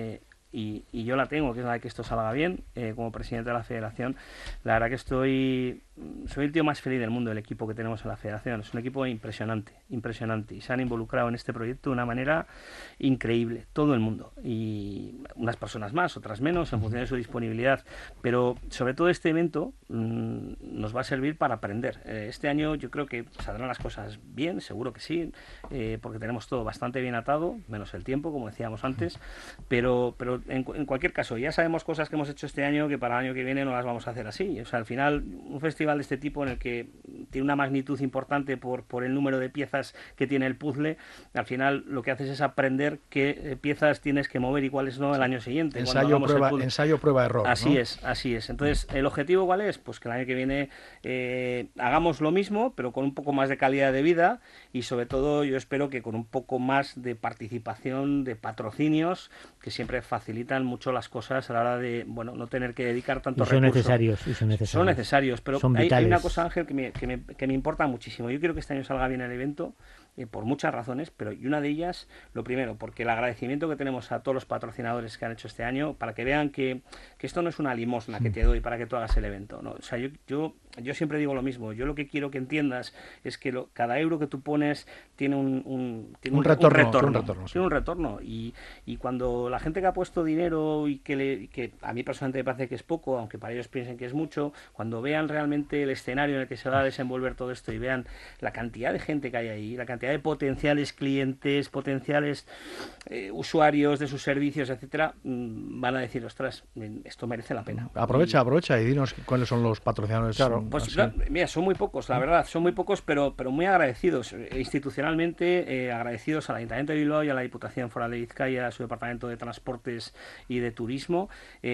y yo la tengo, que es la de que esto salga bien, como presidente de la federación, la verdad que soy el tío más feliz del mundo, el equipo que tenemos en la federación. Es un equipo impresionante, y se han involucrado en este proyecto de una manera increíble, todo el mundo, y unas personas más, otras menos, en función de su disponibilidad, pero sobre todo este evento nos va a servir para aprender. Este año yo creo que saldrán las cosas bien, seguro que sí, porque tenemos todo bastante bien atado, menos el tiempo, como decíamos antes, pero en cualquier caso, ya sabemos cosas que hemos hecho este año que para el año que viene no las vamos a hacer así. O sea, al final, un festival de este tipo en el que tiene una magnitud importante por el número de piezas que tiene el puzzle, al final lo que haces es aprender qué piezas tienes que mover y cuáles no el año siguiente. Ensayo, prueba, error. Así ¿no? así es. Entonces, ¿el objetivo cuál es? Pues que el año que viene hagamos lo mismo, pero con un poco más de calidad de vida, y sobre todo yo espero que con un poco más de participación, de patrocinios, que siempre facilitan mucho las cosas a la hora de no tener que dedicar tanto recursos. Son necesarios, pero hay una cosa, Ángel, que me importa muchísimo. Yo quiero que este año salga bien el evento, por muchas razones, pero y una de ellas, lo primero, porque el agradecimiento que tenemos a todos los patrocinadores que han hecho este año, para que vean que esto no es una limosna que te doy para que tú hagas el evento, ¿no? O sea, yo siempre digo lo mismo. Yo lo que quiero que entiendas es que cada euro que tú pones tiene un retorno. Y cuando la gente que ha puesto dinero y que a mí personalmente me parece que es poco, aunque para ellos piensen que es mucho, cuando vean realmente el escenario en el que se va a desenvolver todo esto y vean la cantidad de gente que hay ahí, la cantidad de potenciales clientes, potenciales usuarios de sus servicios, etcétera, van a decir, ostras, esto merece la pena. Aprovecha y dinos cuáles son los patrocinadores. Claro. Pues mira, son muy pocos, la verdad, son muy pocos, pero muy agradecidos. Institucionalmente, agradecidos al Ayuntamiento de Bilbao y a la Diputación Foral de Vizcaya, a su Departamento de Transportes y de Turismo,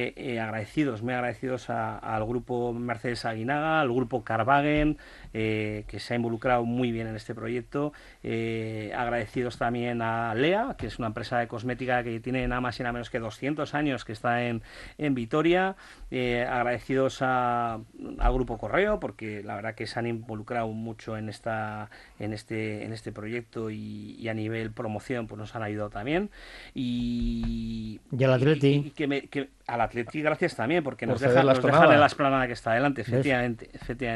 muy agradecidos al grupo Mercedes Aguinaga, al grupo Carvagen, que se ha involucrado muy bien en este proyecto, agradecidos también a Lea, que es una empresa de cosmética que tiene nada más y nada menos que 200 años, que está en Vitoria, agradecidos al grupo Correo, porque la verdad que se han involucrado mucho en este proyecto, y a nivel promoción pues nos han ayudado también, y al Atleti, al Atleti gracias también, porque nos ceder dejan en la esplanada que está adelante, efectivamente.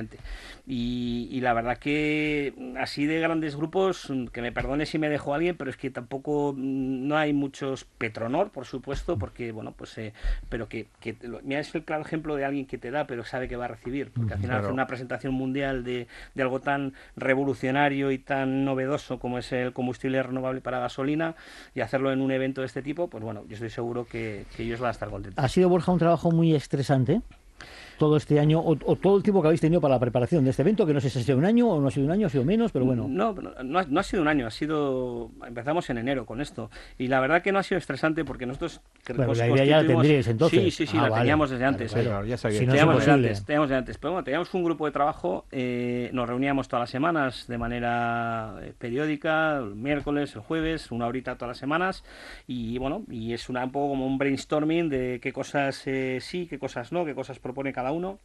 Y la verdad que así de grandes grupos, que me perdone si me dejo a alguien, pero es que tampoco no hay muchos. Petronor, por supuesto, porque pero mira, es el claro ejemplo de alguien que te da pero sabe que va a recibir, porque al final hacer una presentación mundial de algo tan revolucionario y tan novedoso como es el combustible renovable para gasolina, y hacerlo en un evento de este tipo, pues yo estoy seguro que ellos van a estar contentos. ¿Ha sido, Borja, un trabajo muy estresante todo este año, o todo el tiempo que habéis tenido para la preparación de este evento, que no sé si ha sido un año o no ha sido un año, ha sido menos, pero bueno? No ha sido un año, empezamos en enero con esto, y la verdad que no ha sido estresante, porque nosotros la idea ya la tendríais entonces. Sí, la teníamos desde antes. Claro, ya sabía. Si no teníamos desde antes, pero teníamos un grupo de trabajo, nos reuníamos todas las semanas de manera periódica, el miércoles, el jueves, una horita todas las semanas, y es un poco como un brainstorming de qué cosas sí, qué cosas no, qué cosas propone cada uno,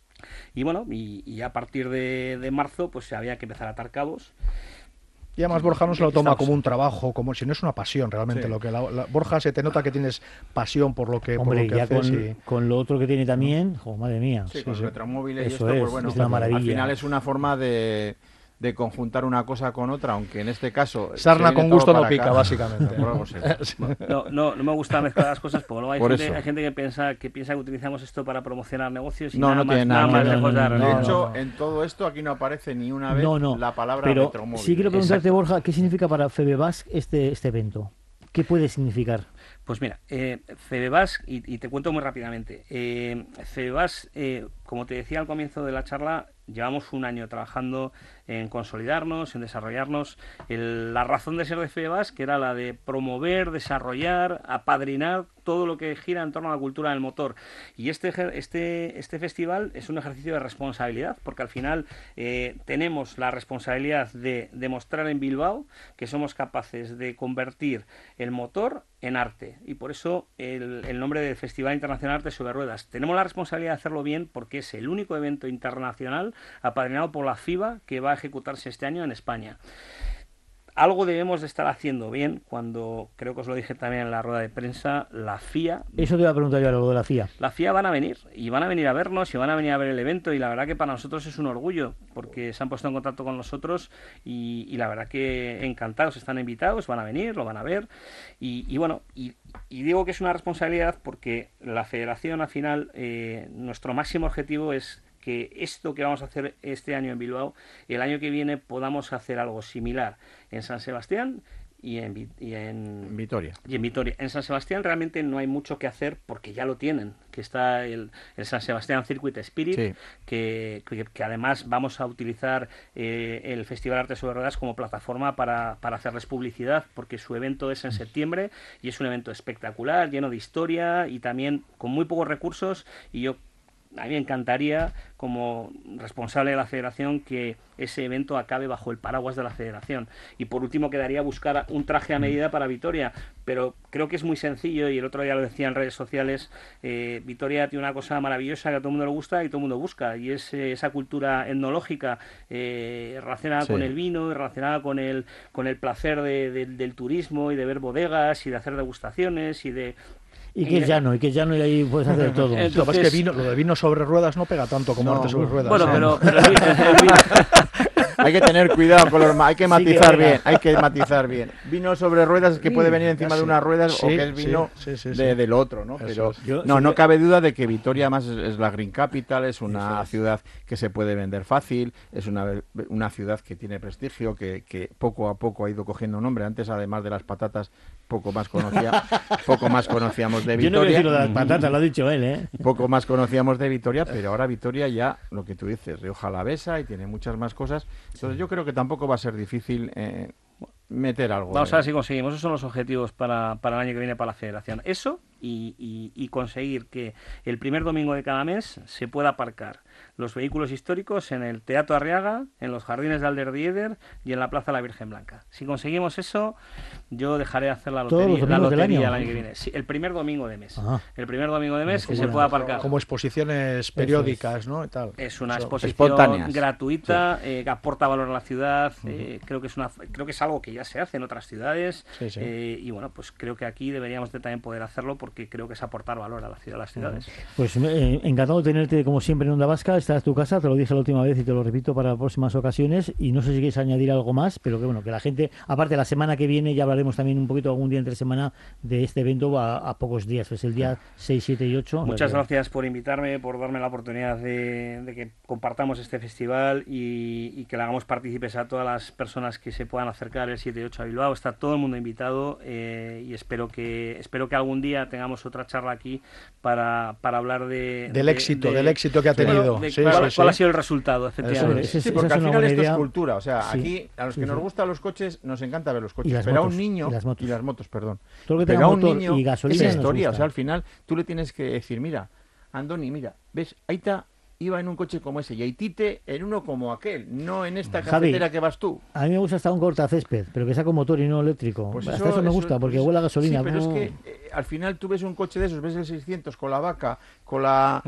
y a partir de marzo pues había que empezar a atar cabos. Y además Borja no se lo toma como un trabajo, como si no es una pasión realmente. Lo que Borja, se te nota que tienes pasión por lo que, hombre, por lo que haces. Con lo otro que tiene también, madre mía. Sí, con retromóviles y eso esto, es una maravilla. Al final es una forma de conjuntar una cosa con otra, aunque en este caso... Sarna con gusto no pica, básicamente. No me gusta mezclar las cosas, porque luego hay gente que piensa que utilizamos esto para promocionar negocios, y no tiene nada más lejos de la realidad. De hecho, no. En todo esto aquí no aparece ni una vez la palabra pero retromóvil. Sí quiero preguntarte, Borja, ¿qué significa para Febebask este evento? ¿Qué puede significar? Pues mira, Febebask, y te cuento muy rápidamente. Febebask, como te decía al comienzo de la charla, llevamos un año trabajando en consolidarnos, en desarrollarnos. La razón de ser de Febebask, que era la de promover, desarrollar, apadrinar todo lo que gira en torno a la cultura del motor. Y este festival es un ejercicio de responsabilidad, porque al final tenemos la responsabilidad de demostrar en Bilbao que somos capaces de convertir el motor en arte, y por eso el nombre del Festival Internacional Arte sobre Ruedas. Tenemos la responsabilidad de hacerlo bien porque es el único evento internacional apadrinado por la FIBA que va a ejecutarse este año en España. Algo debemos de estar haciendo bien cuando, creo que os lo dije también en la rueda de prensa, la FIA... Eso te iba a preguntar yo algo de la FIA. La FIA van a venir, y van a venir a vernos, y van a venir a ver el evento, y la verdad que para nosotros es un orgullo, porque se han puesto en contacto con nosotros, y la verdad que encantados, están invitados, van a venir, lo van a ver, y bueno, y digo que es una responsabilidad porque la federación al final, nuestro máximo objetivo es que esto que vamos a hacer este año en Bilbao, el año que viene podamos hacer algo similar en San Sebastián y en Vitoria. Y en Vitoria. En San Sebastián realmente no hay mucho que hacer porque ya lo tienen, que está el San Sebastián Circuit Spirit, sí, que además vamos a utilizar el Festival Arte sobre Ruedas como plataforma para hacerles publicidad, porque su evento es en septiembre y es un evento espectacular, lleno de historia y también con muy pocos recursos, y a mí me encantaría, como responsable de la federación, que ese evento acabe bajo el paraguas de la federación. Y por último quedaría buscar un traje a medida para Vitoria, pero creo que es muy sencillo, y el otro día lo decía en redes sociales, Vitoria tiene una cosa maravillosa que a todo el mundo le gusta y todo el mundo busca, y es esa cultura etnológica relacionada con el vino, y relacionada con el placer del turismo y de ver bodegas y de hacer degustaciones y de... Y que es llano, y ahí puedes hacer de todo. Entonces, lo que pasa es que lo de vino sobre ruedas no pega tanto como arte sobre ruedas. Bueno, pero el vino... Hay que tener cuidado con los... Hay que matizar bien, hay que matizar bien. Vino sobre ruedas es que puede venir encima de unas ruedas, o que es vino del otro, ¿no? Pero no cabe duda de que Vitoria además es la Green Capital, es una ciudad que se puede vender fácil, es una ciudad que tiene prestigio, que poco a poco ha ido cogiendo nombre. Antes, además de las patatas, poco más conocíamos de Vitoria. Yo no voy a decir lo de las patatas, lo ha dicho él, ¿eh? Poco más conocíamos de Vitoria, pero ahora Vitoria ya, lo que tú dices, Rioja Alavesa, y tiene muchas más cosas. Entonces yo creo que tampoco va a ser difícil meter algo. Vamos a ver si conseguimos. Esos son los objetivos para el año que viene para la federación. Eso y conseguir que el primer domingo de cada mes se pueda aparcar los vehículos históricos en el Teatro Arriaga, en los jardines de Alderdieder y en la Plaza de la Virgen Blanca. Si conseguimos eso, yo dejaré de hacer la lotería el año que viene. Sí, el primer domingo de mes. El primer domingo de mes que se pueda aparcar. Como exposiciones periódicas, ¿no? Y tal. Es una exposición gratuita, que aporta valor a la ciudad. Creo que es algo que ya se hace en otras ciudades. Y bueno, pues creo que aquí deberíamos de también poder hacerlo, porque creo que es aportar valor a las ciudades. Pues encantado de tenerte como siempre en Onda Vasca. Esta es tu casa, te lo dije la última vez y te lo repito para próximas ocasiones, y no sé si quieres añadir algo más, pero que bueno, que la gente, aparte la semana que viene ya hablaremos también un poquito algún día entre semana de este evento a pocos días, es el día 6, 7 y 8. Muchas gracias por invitarme, por darme la oportunidad de que compartamos este festival y que le hagamos partícipes a todas las personas que se puedan acercar el 7 y 8 a Bilbao. Está todo el mundo invitado, y espero que algún día tengamos otra charla aquí para hablar del éxito que ha tenido. ¿Cuál ha sido el resultado, efectivamente? Sí, porque al final esto es cultura. O sea, aquí a los que nos gustan los coches nos encanta ver los coches, pero a un niño... Y las motos, perdón. Todo lo que tenga motor niño, y gasolina es historia. O sea, al final tú le tienes que decir, mira, Andoni, mira, ¿ves? Aita iba en un coche como ese y Aitite en uno como aquel, no en esta cafetera que vas tú. A mí me gusta hasta un cortacésped, pero que sea con motor y no eléctrico. Pues hasta eso me gusta, porque huele a gasolina. Sí, pero es que al final tú ves un coche de esos, ves el 600 con la vaca, con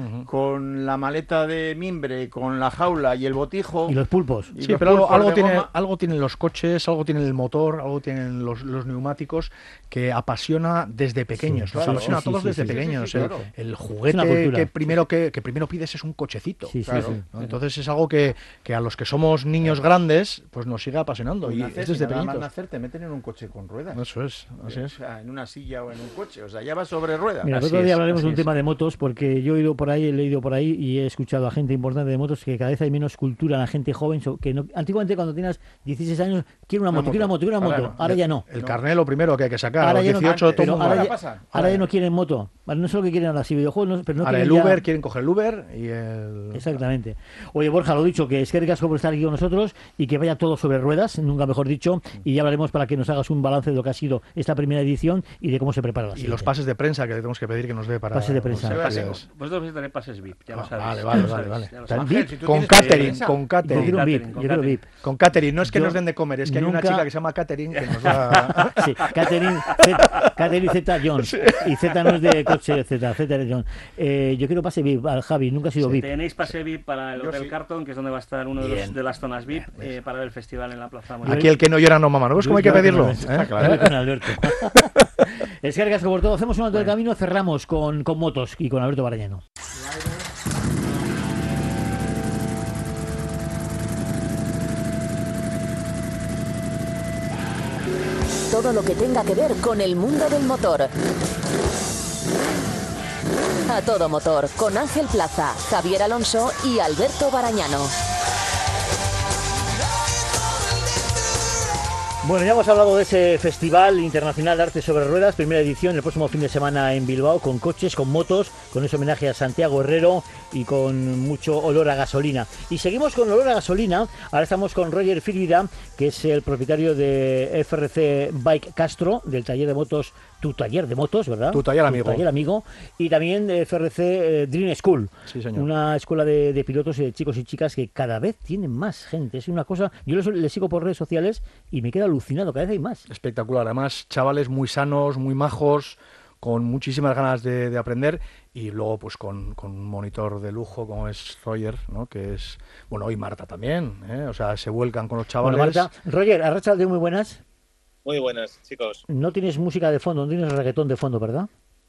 la maleta de mimbre, con la jaula y el botijo. Y los pulpos. Sí, pero algo tienen los coches, algo tienen el motor, algo tienen los neumáticos que apasiona desde pequeños. Sí, claro, apasiona a todos desde pequeños. Claro. El juguete que primero pides es un cochecito. ¿no? Entonces es algo que a los que somos niños grandes pues nos sigue apasionando. Pues y es desde pequeñitos. Nacer te meten en un coche con ruedas. Eso es, así es. O sea, en una silla o en un coche. O sea, ya va sobre ruedas. Mira, el otro día hablaremos de un tema de motos, porque yo he leído por ahí y he escuchado a gente importante de motos que cada vez hay menos cultura en la gente joven, que antiguamente cuando tenías 16 años quiero una moto, ahora ya no. El carné lo primero que hay que sacar, ahora a los 18 ahora ya no quieren moto. Vale, no sé lo que quieren ahora, sí, videojuegos, pero no Ahora quieren el Uber, ya... quieren coger el Uber y el... Exactamente. Oye, Borja, lo dicho, que es que ricasco por estar aquí con nosotros y que vaya todo sobre ruedas, nunca mejor dicho, y ya hablaremos para que nos hagas un balance de lo que ha sido esta primera edición y de cómo se prepara la Y siguiente. los pases de prensa que le tenemos que pedir que nos dé para... Pases de prensa. los Vosotros actividades. vais a tener pases VIP, ya lo sabéis. Vale, ya vale, lo vale, sabéis, vale. ya lo Tan sabéis. VIP, Con catering, con Yo catering. quiero un VIP, Con yo quiero VIP. Con catering, no es que Yo nos den de comer, es que hay una nunca- chica que se llama Catering que nos va... Sí, Catherine Z. Jones. Y Z no es de coche Z es Jones. Yo quiero pase VIP al Javi, nunca ha sido VIP. Tenéis pase VIP para el Yo Hotel sí. Carton, que es donde va a estar uno Bien. de las zonas VIP, para ver el festival en la Plaza Monumental. Aquí el que no llora no mama, ¿no ves cómo hay que pedirlo? Está ¿Eh? claro, con Alberto. Es que por todo. Hacemos un alto del camino, cerramos con motos y con Alberto Barañano. Todo lo que tenga que ver con el mundo del motor. A todo motor, con Ángel Plaza, Javier Alonso y Alberto Barañano. Bueno, ya hemos hablado de ese Festival Internacional de Arte sobre Ruedas, primera edición, el próximo fin de semana en Bilbao, con coches, con motos, con ese homenaje a Santiago Herrero y con mucho olor a gasolina. Y seguimos con olor a gasolina, ahora estamos con Roger Firvida, que es el propietario de FRC Bike Castro, del taller de motos, tu taller de motos, ¿verdad? Tu taller amigo. Tu taller amigo, y también de FRC Dream School, Sí, señor. una escuela de pilotos y de chicos y chicas que cada vez tienen más gente. Es una cosa, yo les sigo por redes sociales y me quedo alucinado, cada vez hay más. Espectacular, además chavales muy sanos, muy majos, con muchísimas ganas de aprender y luego pues con un monitor de lujo como es Roger, ¿no? Que es, bueno, y Marta también, ¿eh? O sea, se vuelcan con los chavales. Bueno, Marta, Roger, arrachaldeo, muy buenas. Muy buenas, chicos. No tienes música de fondo, no tienes reggaetón de fondo, ¿verdad?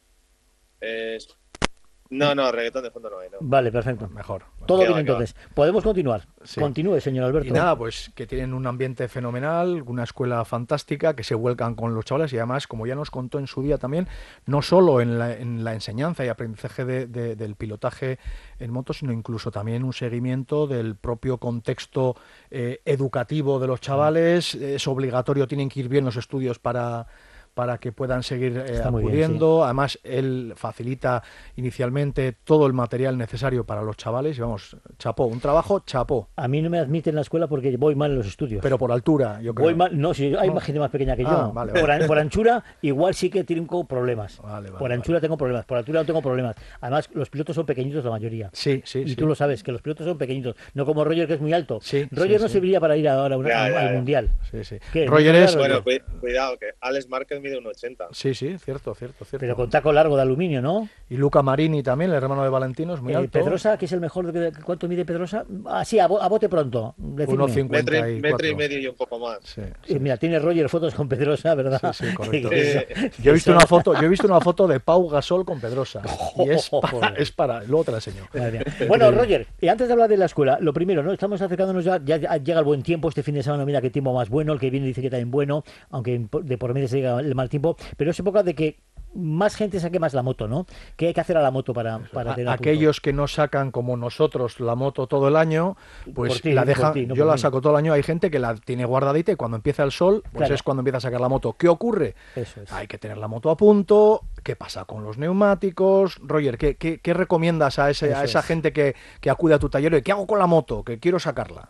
No, reggaetón de fondo no hay, no. Vale, perfecto. Mejor. Todo Qué bien va, qué va. entonces. Podemos continuar. Sí. Continúe, señor Alberto. Y nada, pues que tienen un ambiente fenomenal, una escuela fantástica, que se vuelcan con los chavales y además, como ya nos contó en su día también, no solo en la enseñanza y aprendizaje del pilotaje en moto, sino incluso también un seguimiento del propio contexto educativo de los chavales. Es obligatorio, tienen que ir bien los estudios para que puedan seguir Está muy bien, acudiendo. Además, él facilita inicialmente todo el material necesario para los chavales. Y vamos, chapó, un trabajo chapó. A mí no me admiten en la escuela porque voy mal en los estudios. Pero por altura, yo creo. Voy mal, no, si hay No. gente más pequeña que yo. Ah, vale, vale. Por anchura, igual sí que tengo problemas. Vale, vale, por anchura tengo problemas, por altura no tengo problemas. Además, los pilotos son pequeñitos la mayoría. Sí, sí, Y sí. tú lo sabes, que los pilotos son pequeñitos, no como Roger, que es muy alto. Sí, Roger sí, no sí. serviría para ir ahora al Ya. Mundial. Sí, sí. ¿Qué? Roger ¿No es... será Roger? Bueno, cuidado, que Alex Márquez mide un 80. Sí, sí, cierto. Pero con taco largo de aluminio, ¿no? Y Luca Marini también, el hermano de Valentino, es muy alto. Pedrosa, que es el mejor. ¿Cuánto mide Pedrosa? Ah, sí, a bote pronto. Decidme. 1,54. Metro y medio y un poco más. Sí, Mira, tiene Roger fotos con Pedrosa, ¿verdad? Sí, sí, correcto. Que Yo he visto una foto de Pau Gasol con Pedrosa. Y Joder. es para, luego te la enseño. Madre mía. Bueno, Roger, y antes de hablar de la escuela, lo primero, ¿no? Estamos acercándonos ya llega el buen tiempo, este fin de semana, mira qué tiempo más bueno, el que viene dice que también bueno, aunque de por medio se llega el mal tiempo, pero es época de que más gente saque más la moto, ¿no? ¿Qué hay que hacer a la moto para tener a punto? Aquellos que no sacan como nosotros la moto todo el año, pues Por ti, la por dejan. ti, no Yo por la mí. saco todo el año. Hay gente que la tiene guardadita y cuando empieza el sol, pues Claro. es cuando empieza a sacar la moto. ¿Qué ocurre? Eso es. Hay que tener la moto a punto. ¿Qué pasa con los neumáticos? Roger, ¿qué recomiendas a Eso esa es. gente que acude a tu taller? ¿Qué hago con la moto? Que quiero sacarla.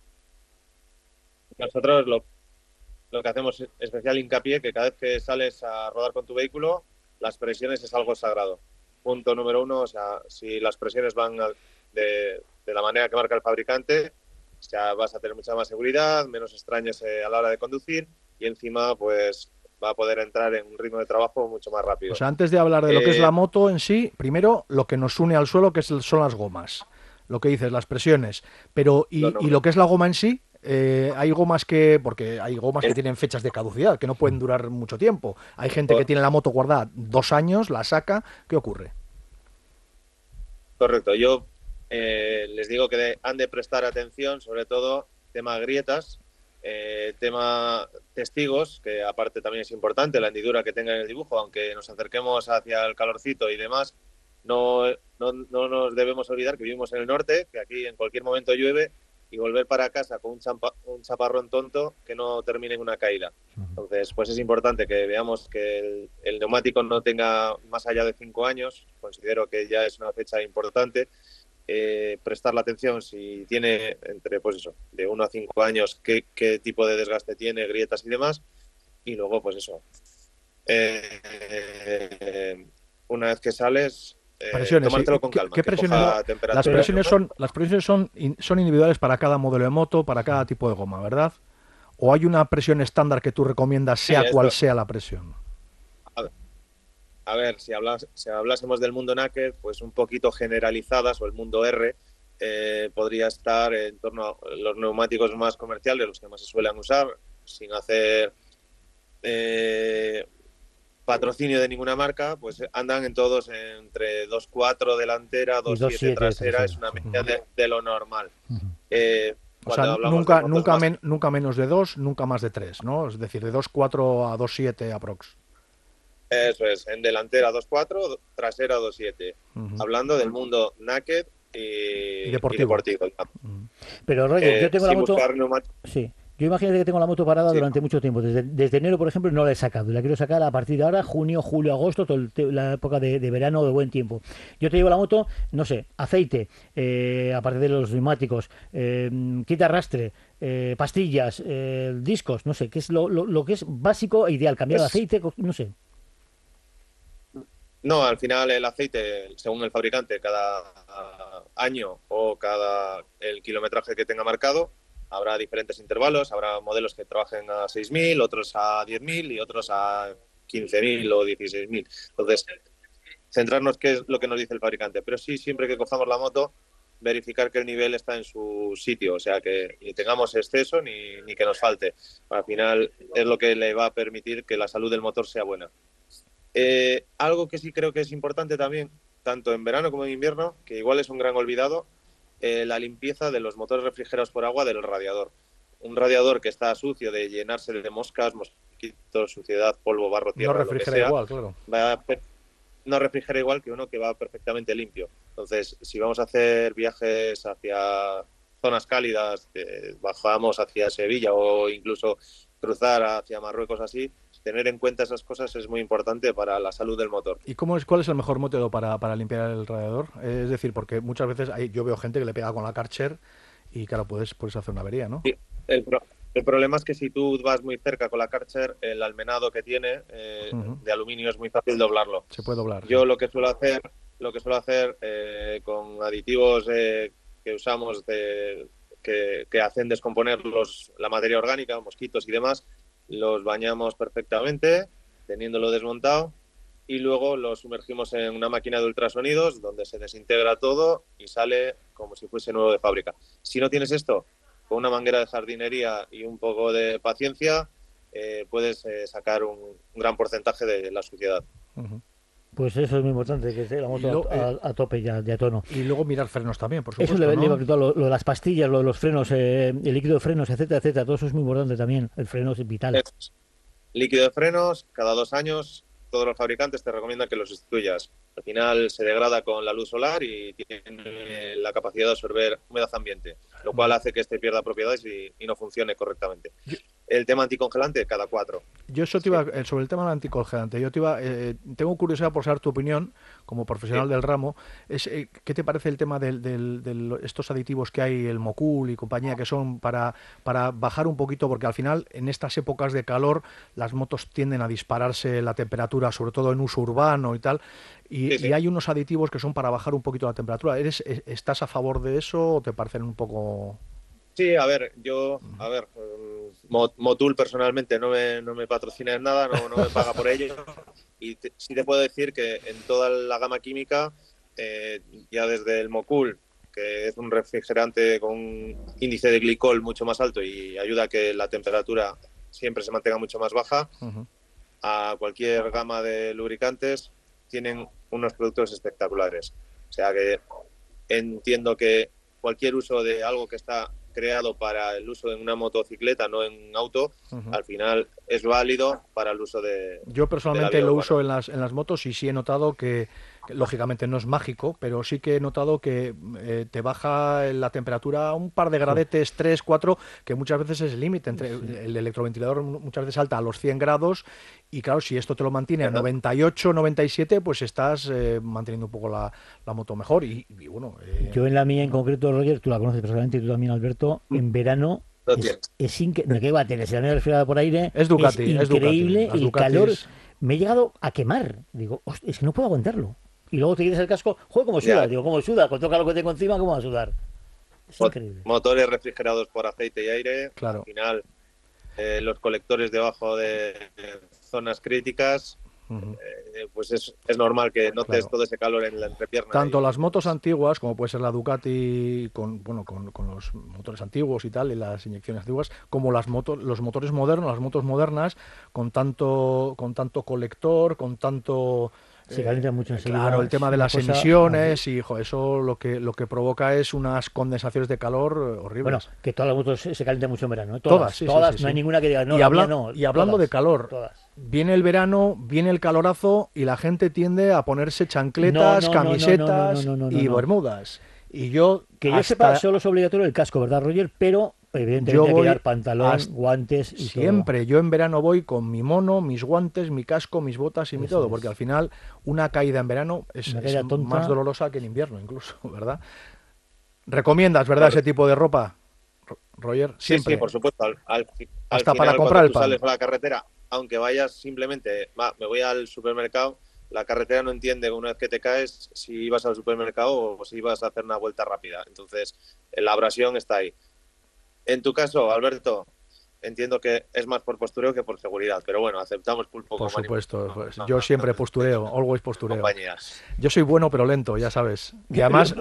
Nosotros lo que hacemos es especial hincapié que cada vez que sales a rodar con tu vehículo, las presiones es algo sagrado. Punto número uno, o sea, si las presiones van de la manera que marca el fabricante, o sea, vas a tener mucha más seguridad, menos extraños a la hora de conducir y encima pues va a poder entrar en un ritmo de trabajo mucho más rápido. O sea, antes de hablar de lo que es la moto en sí, primero lo que nos une al suelo, que son las gomas. Lo que dices, las presiones. Pero, y lo que es la goma en sí, hay gomas porque hay gomas que tienen fechas de caducidad, que no pueden durar mucho tiempo. Hay gente que tiene la moto guardada 2 años, la saca, ¿qué ocurre? Correcto, yo les digo que han de prestar atención, sobre todo tema grietas, tema testigos, que aparte también es importante, la hendidura que tenga en el dibujo, aunque nos acerquemos hacia el calorcito y demás, no nos debemos olvidar que vivimos en el norte, que aquí en cualquier momento llueve y volver para casa con un chaparrón tonto que no termine en una caída. Entonces, pues es importante que veamos que el neumático no tenga más allá de 5 años. Considero que ya es una fecha importante. Prestar la atención si tiene entre, pues eso, de 1 a 5 años, qué tipo de desgaste tiene, grietas y demás. Y luego, pues eso, una vez que sales, tomártelo con calma. ¿Qué presiones? Las presiones son individuales para cada modelo de moto, para cada tipo de goma, ¿verdad? ¿O hay una presión estándar que tú recomiendas, sea cual sea la presión? A ver, si hablásemos del mundo naked, pues un poquito generalizadas, o el mundo R, podría estar en torno a los neumáticos más comerciales, los que más se suelen usar, sin hacer patrocinio de ninguna marca, pues andan en todos entre 2.4 delantera, 2.7 trasera, es una media de lo normal. O sea, nunca menos de 2, nunca más de 3, ¿no? Es decir, de 2.4 a 2.7 aprox. Eso es, en delantera 2.4, trasera 2.7. Hablando del mundo naked y deportivo. Pero Roger, yo tengo la moto... Sí. Yo imagínate que tengo la moto parada durante mucho tiempo. Desde enero, por ejemplo, no la he sacado. Y la quiero sacar a partir de ahora, junio, julio, agosto, la época de verano de buen tiempo. Yo te llevo la moto, no sé, aceite, aparte de los neumáticos, quita arrastre, pastillas, discos, no sé, qué es lo que es básico e ideal. Cambiar el aceite, no sé. No, al final el aceite, según el fabricante, cada año o el kilometraje que tenga marcado, habrá diferentes intervalos, habrá modelos que trabajen a 6.000, otros a 10.000 y otros a 15.000 o 16.000. Entonces, centrarnos qué es lo que nos dice el fabricante. Pero sí, siempre que cojamos la moto, verificar que el nivel está en su sitio, o sea, que ni tengamos exceso ni que nos falte. Al final es lo que le va a permitir que la salud del motor sea buena. Algo que sí creo que es importante también, tanto en verano como en invierno, que igual es un gran olvidado, la limpieza de los motores refrigerados por agua del radiador. Un radiador que está sucio de llenarse de moscas, mosquitos, suciedad, polvo, barro, tierra, no refrigera igual, claro. No refrigera igual que uno que va perfectamente limpio. Entonces, si vamos a hacer viajes hacia zonas cálidas, bajamos hacia Sevilla o incluso cruzar hacia Marruecos así, tener en cuenta esas cosas es muy importante para la salud del motor. ¿Y cuál es el mejor método para limpiar el radiador? Es decir, porque muchas veces yo veo gente que le pega con la Karcher y claro, puedes hacer una avería, ¿no? Sí, el problema es que si tú vas muy cerca con la Karcher, el almenado que tiene de aluminio es muy fácil doblarlo. Se puede doblar. Yo lo que suelo hacer con aditivos que usamos que hacen descomponer la materia orgánica, mosquitos y demás, los bañamos perfectamente, teniéndolo desmontado, y luego lo sumergimos en una máquina de ultrasonidos donde se desintegra todo y sale como si fuese nuevo de fábrica. Si no tienes esto, con una manguera de jardinería y un poco de paciencia, puedes sacar un gran porcentaje de la suciedad. Pues eso es muy importante, que esté la moto a tope ya a tono. Y luego mirar frenos también, por supuesto. Eso le iba a quitar lo de las pastillas, lo de los frenos, el líquido de frenos, etcétera, todo eso es muy importante también. El freno es vital. Líquido de frenos, cada 2 años, todos los fabricantes te recomiendan que los sustituyas. Al final se degrada con la luz solar y tiene la capacidad de absorber humedad ambiente, lo cual hace que este pierda propiedades y no funcione correctamente. El tema anticongelante, cada 4. Yo eso sobre el tema del anticongelante, tengo curiosidad por saber tu opinión como profesional del ramo. ¿Qué te parece el tema de estos aditivos que hay, el Mocool y compañía, que son para bajar un poquito, porque al final en estas épocas de calor las motos tienden a dispararse la temperatura, sobre todo en uso urbano y tal, y hay unos aditivos que son para bajar un poquito la temperatura. ¿Estás a favor de eso o te parecen un poco...? Sí, Motul personalmente no me patrocina en nada, no me paga por ello. Y sí te puedo decir que en toda la gama química, ya desde el Mocool, que es un refrigerante con un índice de glicol mucho más alto y ayuda a que la temperatura siempre se mantenga mucho más baja, a cualquier gama de lubricantes, tienen unos productos espectaculares. O sea que entiendo que cualquier uso de algo que está creado para el uso en una motocicleta, no en un auto, al final es válido para el uso de... Yo personalmente lo uso en las motos y sí he notado que que lógicamente no es mágico, pero sí que he notado que te baja la temperatura un par de gradetes, 3, 4, que muchas veces es el límite. El electroventilador muchas veces salta a los 100 grados y claro, si esto te lo mantiene a 98, 97, pues estás manteniendo un poco la moto mejor. Y bueno... Yo en la mía en concreto, Roger, tú la conoces personalmente y tú también, Alberto, en verano... Es increíble. ¿Qué va a tener? Si la mía resfriada por aire es Ducati, es increíble. Ducati. El calor me he llegado a quemar. Digo, es que no puedo aguantarlo. Y luego te quitas el casco, joder, ¿cómo suda? Digo, ¿cómo suda? Con todo el calor que tengo encima, ¿cómo va a sudar? Es increíble. Motores refrigerados por aceite y aire. Claro. Al final, los colectores debajo de zonas críticas. Pues es normal que notes todo ese calor en la entrepierna. Tanto las motos antiguas, como puede ser la Ducati con los motores antiguos y tal, y las inyecciones antiguas, como los motores modernos, las motos modernas, con tanto colector, con tanto... Se calienta mucho enseguida. Claro, el tema de las emisiones y eso lo que provoca es unas condensaciones de calor horribles. Bueno, que todas las motos se calientan mucho en verano, ¿eh? Todas, sí, no sí. hay ninguna que diga no, y hablando todas, de calor, todas. Viene el verano, viene el calorazo y la gente tiende a ponerse chancletas, camisetas y bermudas. Y yo... Que yo sepa, solo es obligatorio el casco, ¿verdad, Roger? Pero evidentemente hay que llevar pantalón, guantes y siempre. todo. Yo en verano voy con mi mono, mis guantes, mi casco, mis botas y mi todo, porque al final una caída en verano es más dolorosa que en invierno incluso, ¿verdad? ¿Recomiendas, verdad, ese tipo de ropa, Roger? Siempre. Sí, por supuesto. Hasta al final, para comprar el pan. Sales a la carretera, aunque vayas simplemente, me voy al supermercado, la carretera no entiende una vez que te caes si ibas al supermercado o si ibas a hacer una vuelta rápida. Entonces, la abrasión está ahí. En tu caso, Alberto, entiendo que es más por postureo que por seguridad, pero bueno, aceptamos pulpo. Por supuesto, yo siempre postureo, always postureo. Compañías. Yo soy bueno pero lento, ya sabes. Y además,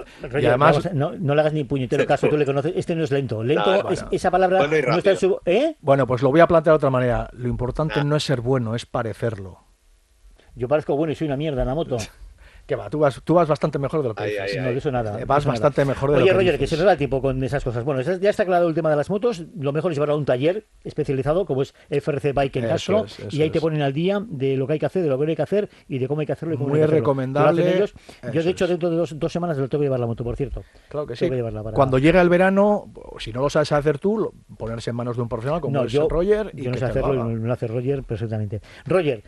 no le hagas ni puñetero caso, tú le conoces, este no es lento. Lento, bueno. esa palabra no está en su... Bueno, pues lo voy a plantear de otra manera. Lo importante no es ser bueno, es parecerlo. Yo parezco bueno y soy una mierda en la moto. Que va, tú vas bastante mejor de lo que dices. No, de eso nada. Vas bastante mejor de lo que Roger, dices. que se nos da el tiempo con esas cosas. Bueno, ya está aclarado el tema de las motos. Lo mejor es llevarlo a un taller especializado, como es FRC Bike en Castro, y ahí te ponen al día de lo que hay que hacer, de lo que no hay que hacer y de cómo hay que hacerlo y cómo muy hay que hacerlo. Recomendable. Yo, de hecho, dentro de dos semanas lo tengo que llevar la moto, por cierto. Claro que sí. Cuando llegue el verano, si no lo sabes hacer tú, ponerse en manos de un profesional como es Roger. Yo no sé hacerlo y me lo hace Roger perfectamente. Roger,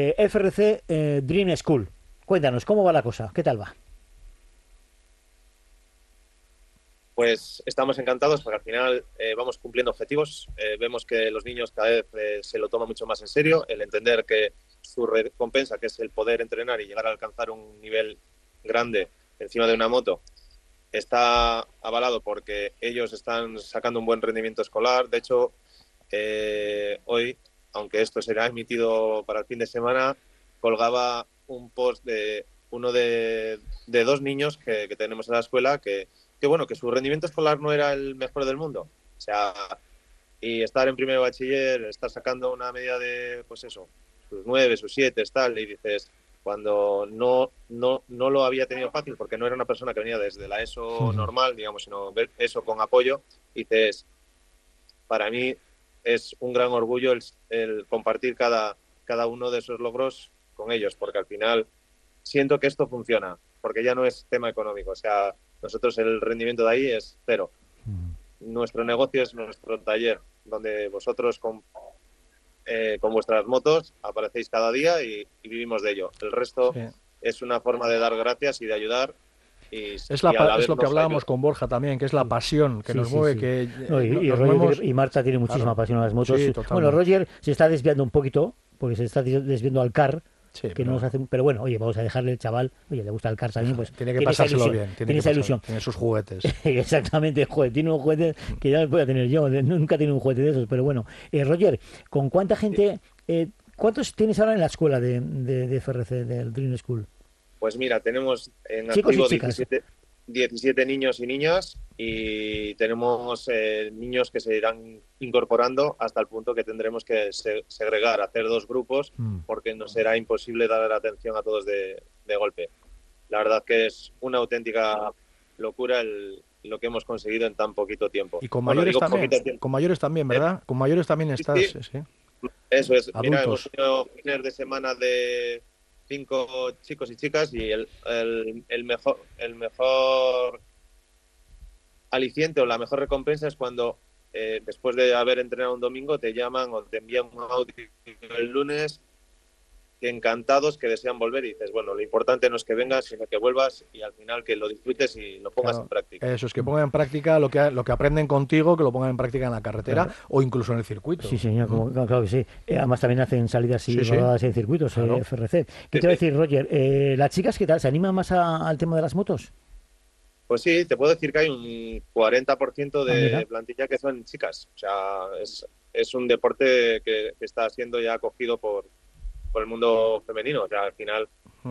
FRC Dream School. Cuéntanos, ¿cómo va la cosa? ¿Qué tal va? Pues estamos encantados porque al final vamos cumpliendo objetivos. Vemos que los niños cada vez se lo toman mucho más en serio. El entender que su recompensa, que es el poder entrenar y llegar a alcanzar un nivel grande encima de una moto, está avalado porque ellos están sacando un buen rendimiento escolar. De hecho, hoy, aunque esto será emitido para el fin de semana, colgaba un post de uno de dos niños que tenemos en la escuela que bueno, que su rendimiento escolar no era el mejor del mundo. O sea, y estar en primero de bachiller, estar sacando una media de, pues eso, sus 9, sus 7, tal, y dices, cuando no lo había tenido fácil, porque no era una persona que venía desde la ESO normal, digamos, sino eso con apoyo, dices, para mí es un gran orgullo el compartir cada uno de esos logros con ellos, porque al final siento que esto funciona, porque ya no es tema económico, o sea, nosotros el rendimiento de ahí es cero. Nuestro negocio es nuestro taller, donde vosotros con vuestras motos aparecéis cada día y vivimos de ello. El resto es una forma de dar gracias y de ayudar. Es lo que hablábamos con Borja también, que es la pasión que nos mueve. Que y Marta tiene muchísima pasión a las motos. Bueno, Roger se está desviando un poquito, porque se está desviando al car. No nos hace, pero bueno, oye, vamos a dejarle el chaval, oye, le gusta el car también, pues tiene que pasárselo bien, tiene esa ilusión, tiene sus juguetes. Exactamente, tiene un juguete que ya los voy a tener yo, nunca he tenido un juguete de esos, pero bueno. Roger, ¿con cuánta gente, cuántos tienes ahora en la escuela de FRC, del Dream School? Pues mira, tenemos en Chicos activo 17 niños y niñas, y tenemos niños que se irán incorporando hasta el punto que tendremos que segregar, hacer 2 grupos, porque nos será imposible dar atención a todos de golpe. La verdad que es una auténtica locura lo que hemos conseguido en tan poquito tiempo. Y con mayores también, ¿verdad? Con mayores también estás. Sí. Eso es. Adultos. Mira, hemos tenido fines de semana de 5 chicos y chicas, y el mejor aliciente o la mejor recompensa es cuando después de haber entrenado un domingo te llaman o te envían un audio el lunes, que encantados, que desean volver, y dices, bueno, lo importante no es que vengas, sino que vuelvas y al final que lo disfrutes y lo pongas en práctica. Eso es, que pongan en práctica lo que aprenden contigo, que lo pongan en práctica en la carretera o incluso en el circuito. Sí, señor, claro que sí. Además también hacen salidas y rodadas en circuitos, FRC. ¿Qué te va a decir, Roger? ¿Las chicas qué tal? ¿Se animan más al tema de las motos? Pues sí, te puedo decir que hay un 40% de plantilla que son chicas. O sea, es un deporte que está siendo ya acogido por el mundo femenino. O sea, al final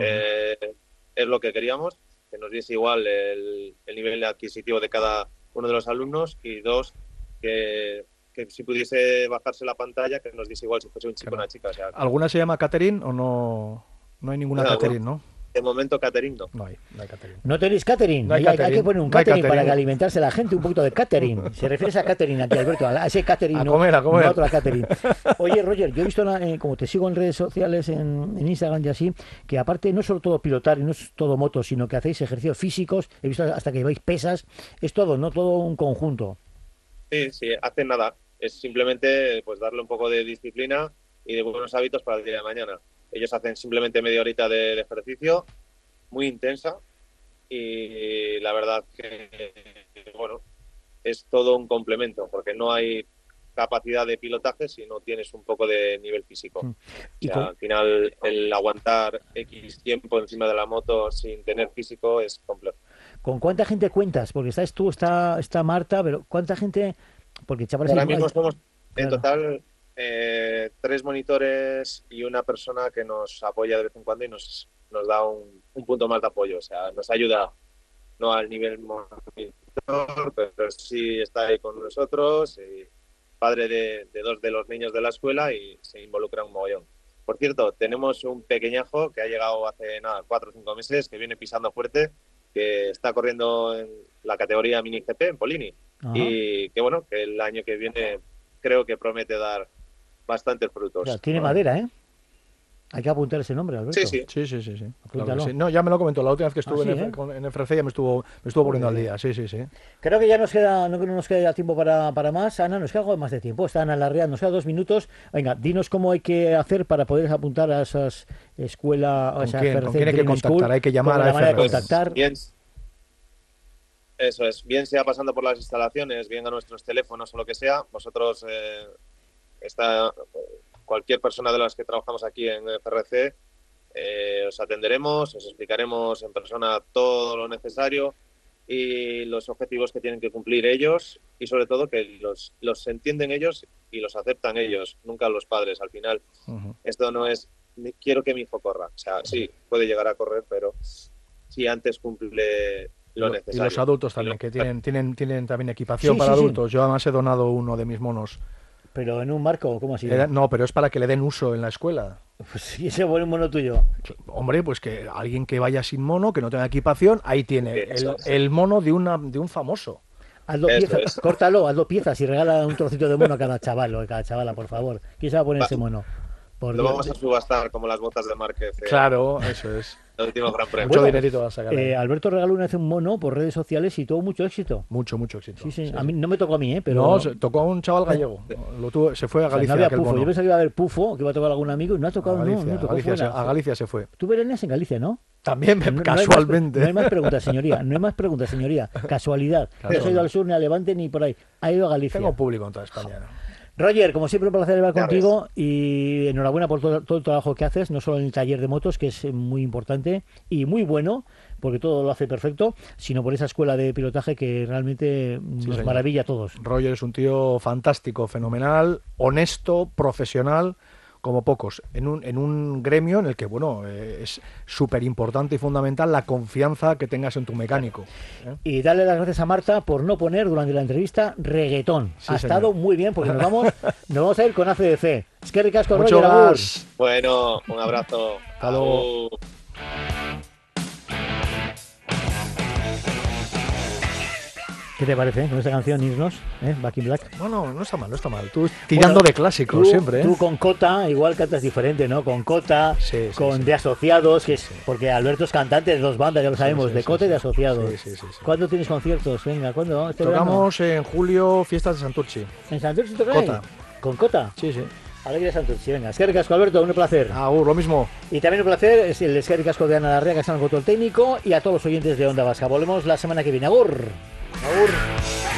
es lo que queríamos, que nos diese igual el nivel adquisitivo de cada uno de los alumnos, y dos, que si pudiese bajarse la pantalla, que nos diese igual si fuese un chico o una chica. O sea, ¿alguna se llama Catherine o no hay ninguna Catherine, no? De momento catering no. No hay catering. ¿No tenéis catering? No hay hay catering. que poner un catering para que alimentarse la gente, un poquito de catering. Se refiere a catering aquí, Alberto, a ese catering, a comer. No a otra catering. Oye, Roger, yo he visto, como te sigo en redes sociales, en Instagram y así, que aparte no es solo todo pilotar y no es todo moto, sino que hacéis ejercicios físicos, he visto hasta que lleváis pesas, es todo, no todo un conjunto. Sí, hacen nada. Es simplemente pues darle un poco de disciplina y de buenos hábitos para el día de mañana. Ellos hacen simplemente media horita de ejercicio, muy intensa, y la verdad que, bueno, es todo un complemento, porque no hay capacidad de pilotaje si no tienes un poco de nivel físico. O sea, al final el aguantar X tiempo encima de la moto sin tener físico es complejo. ¿Con cuánta gente cuentas? Porque estás tú, está Marta, pero ¿cuánta gente? Porque chavales, ahora mismo somos en total 3 monitores y una persona que nos apoya de vez en cuando y nos da un punto más de apoyo. O sea, nos ayuda no al nivel monitor, pero sí está ahí con nosotros, y padre de 2 de los niños de la escuela, y se involucra un mogollón. Por cierto, tenemos un pequeñajo que ha llegado hace 4 o 5 meses, que viene pisando fuerte, que está corriendo en la categoría mini GP en Polini. Ajá. Y que bueno, que el año que viene creo que promete dar bastantes frutos. Ya, tiene madera, ¿eh? Hay que apuntar ese nombre, Alberto. Sí. Claro que sí. No, ya me lo comentó la última vez que estuve en FRC, ya me estuvo poniendo al día. Sí. Creo que ya no nos queda tiempo para más. Ana, nos queda algo más de tiempo. Está Ana Larrea, nos queda 2 minutos. Venga, dinos cómo hay que hacer para poder apuntar a esas escuelas, a esa FRC. ¿Con quién hay que contactar? School, hay que llamar a FRC. Contactar. Bien, eso es. Bien sea pasando por las instalaciones, bien a nuestros teléfonos o lo que sea. Vosotros, cualquier persona de las que trabajamos aquí en FRC, os atenderemos, os explicaremos en persona todo lo necesario y los objetivos que tienen que cumplir ellos, y sobre todo que los entienden ellos y los aceptan ellos, nunca los padres. Al final, esto no es quiero que mi hijo corra. O sea, sí, puede llegar a correr, pero si antes cumple lo necesario. Y los adultos también, que tienen también equipación para adultos. Yo además he donado uno de mis monos. ¿Pero en un marco? ¿Cómo así? No, pero es para que le den uso en la escuela. Pues sí, ese buen mono tuyo. Hombre, pues que alguien que vaya sin mono, que no tenga equipación, ahí tiene el mono de un famoso. Hazlo piezas, córtalo, hazlo piezas y regala un trocito de mono a cada chaval o a cada chavala, por favor. ¿Quién se va a poner ese mono? Lo vamos a subastar como las botas de Márquez. Claro, eso es. El último Gran Premio. Mucho dinerito va a sacar. Alberto regaló una vez un mono por redes sociales y tuvo mucho éxito. Mucho éxito. Sí. A mí no me tocó a mí, pero... No, tocó a un chaval gallego. Se fue a Galicia. No había pufo. Yo pensaba que iba a haber pufo, que iba a tocar algún amigo, y no ha tocado. A Galicia se fue. Tú venías en Galicia, ¿no? También, casualmente. No hay más preguntas, señoría. Casualidad. Claro. No has ido al sur, ni a Levante, ni por ahí. Ha ido a Galicia. Tengo público en toda España, ¿no? Roger, como siempre, un placer hablar contigo y enhorabuena por todo el trabajo que haces, no solo en el taller de motos, que es muy importante y muy bueno, porque todo lo hace perfecto, sino por esa escuela de pilotaje que realmente nos maravilla a todos. Roger es un tío fantástico, fenomenal, honesto, profesional, como pocos, en un gremio en el que, bueno, es súper importante y fundamental la confianza que tengas en tu mecánico. Y darle las gracias a Marta por no poner durante la entrevista reggaetón. Ha estado muy bien, porque nos vamos a ir con ACDC. Es que ricasco, Roger. Bueno, un abrazo. Hasta luego. ¿Qué te parece con esta canción, Irnos? Back in Black. Bueno, no está mal, no está mal. Tú tirando de clásicos siempre, ¿eh? Tú con Cota igual cantas diferente, ¿no? Con Cota, con De Asociados, que es porque Alberto es cantante de dos bandas, ya lo sabemos, de Cota y de Asociados. Sí. ¿Cuándo tienes conciertos? Venga, ¿cuándo? Tocamos en julio fiestas de Santurchi. ¿En Santurchi tocáis? Cota. ¿Con Cota? Sí. Alegría Santurchi, venga. Esquerrik asko, Alberto, un placer. Lo mismo. Y también un placer es el Esquerrik asko de Ana Larrea, que está en el control técnico, y a todos los oyentes de Onda Vasca. Volvemos la semana que viene. Agur.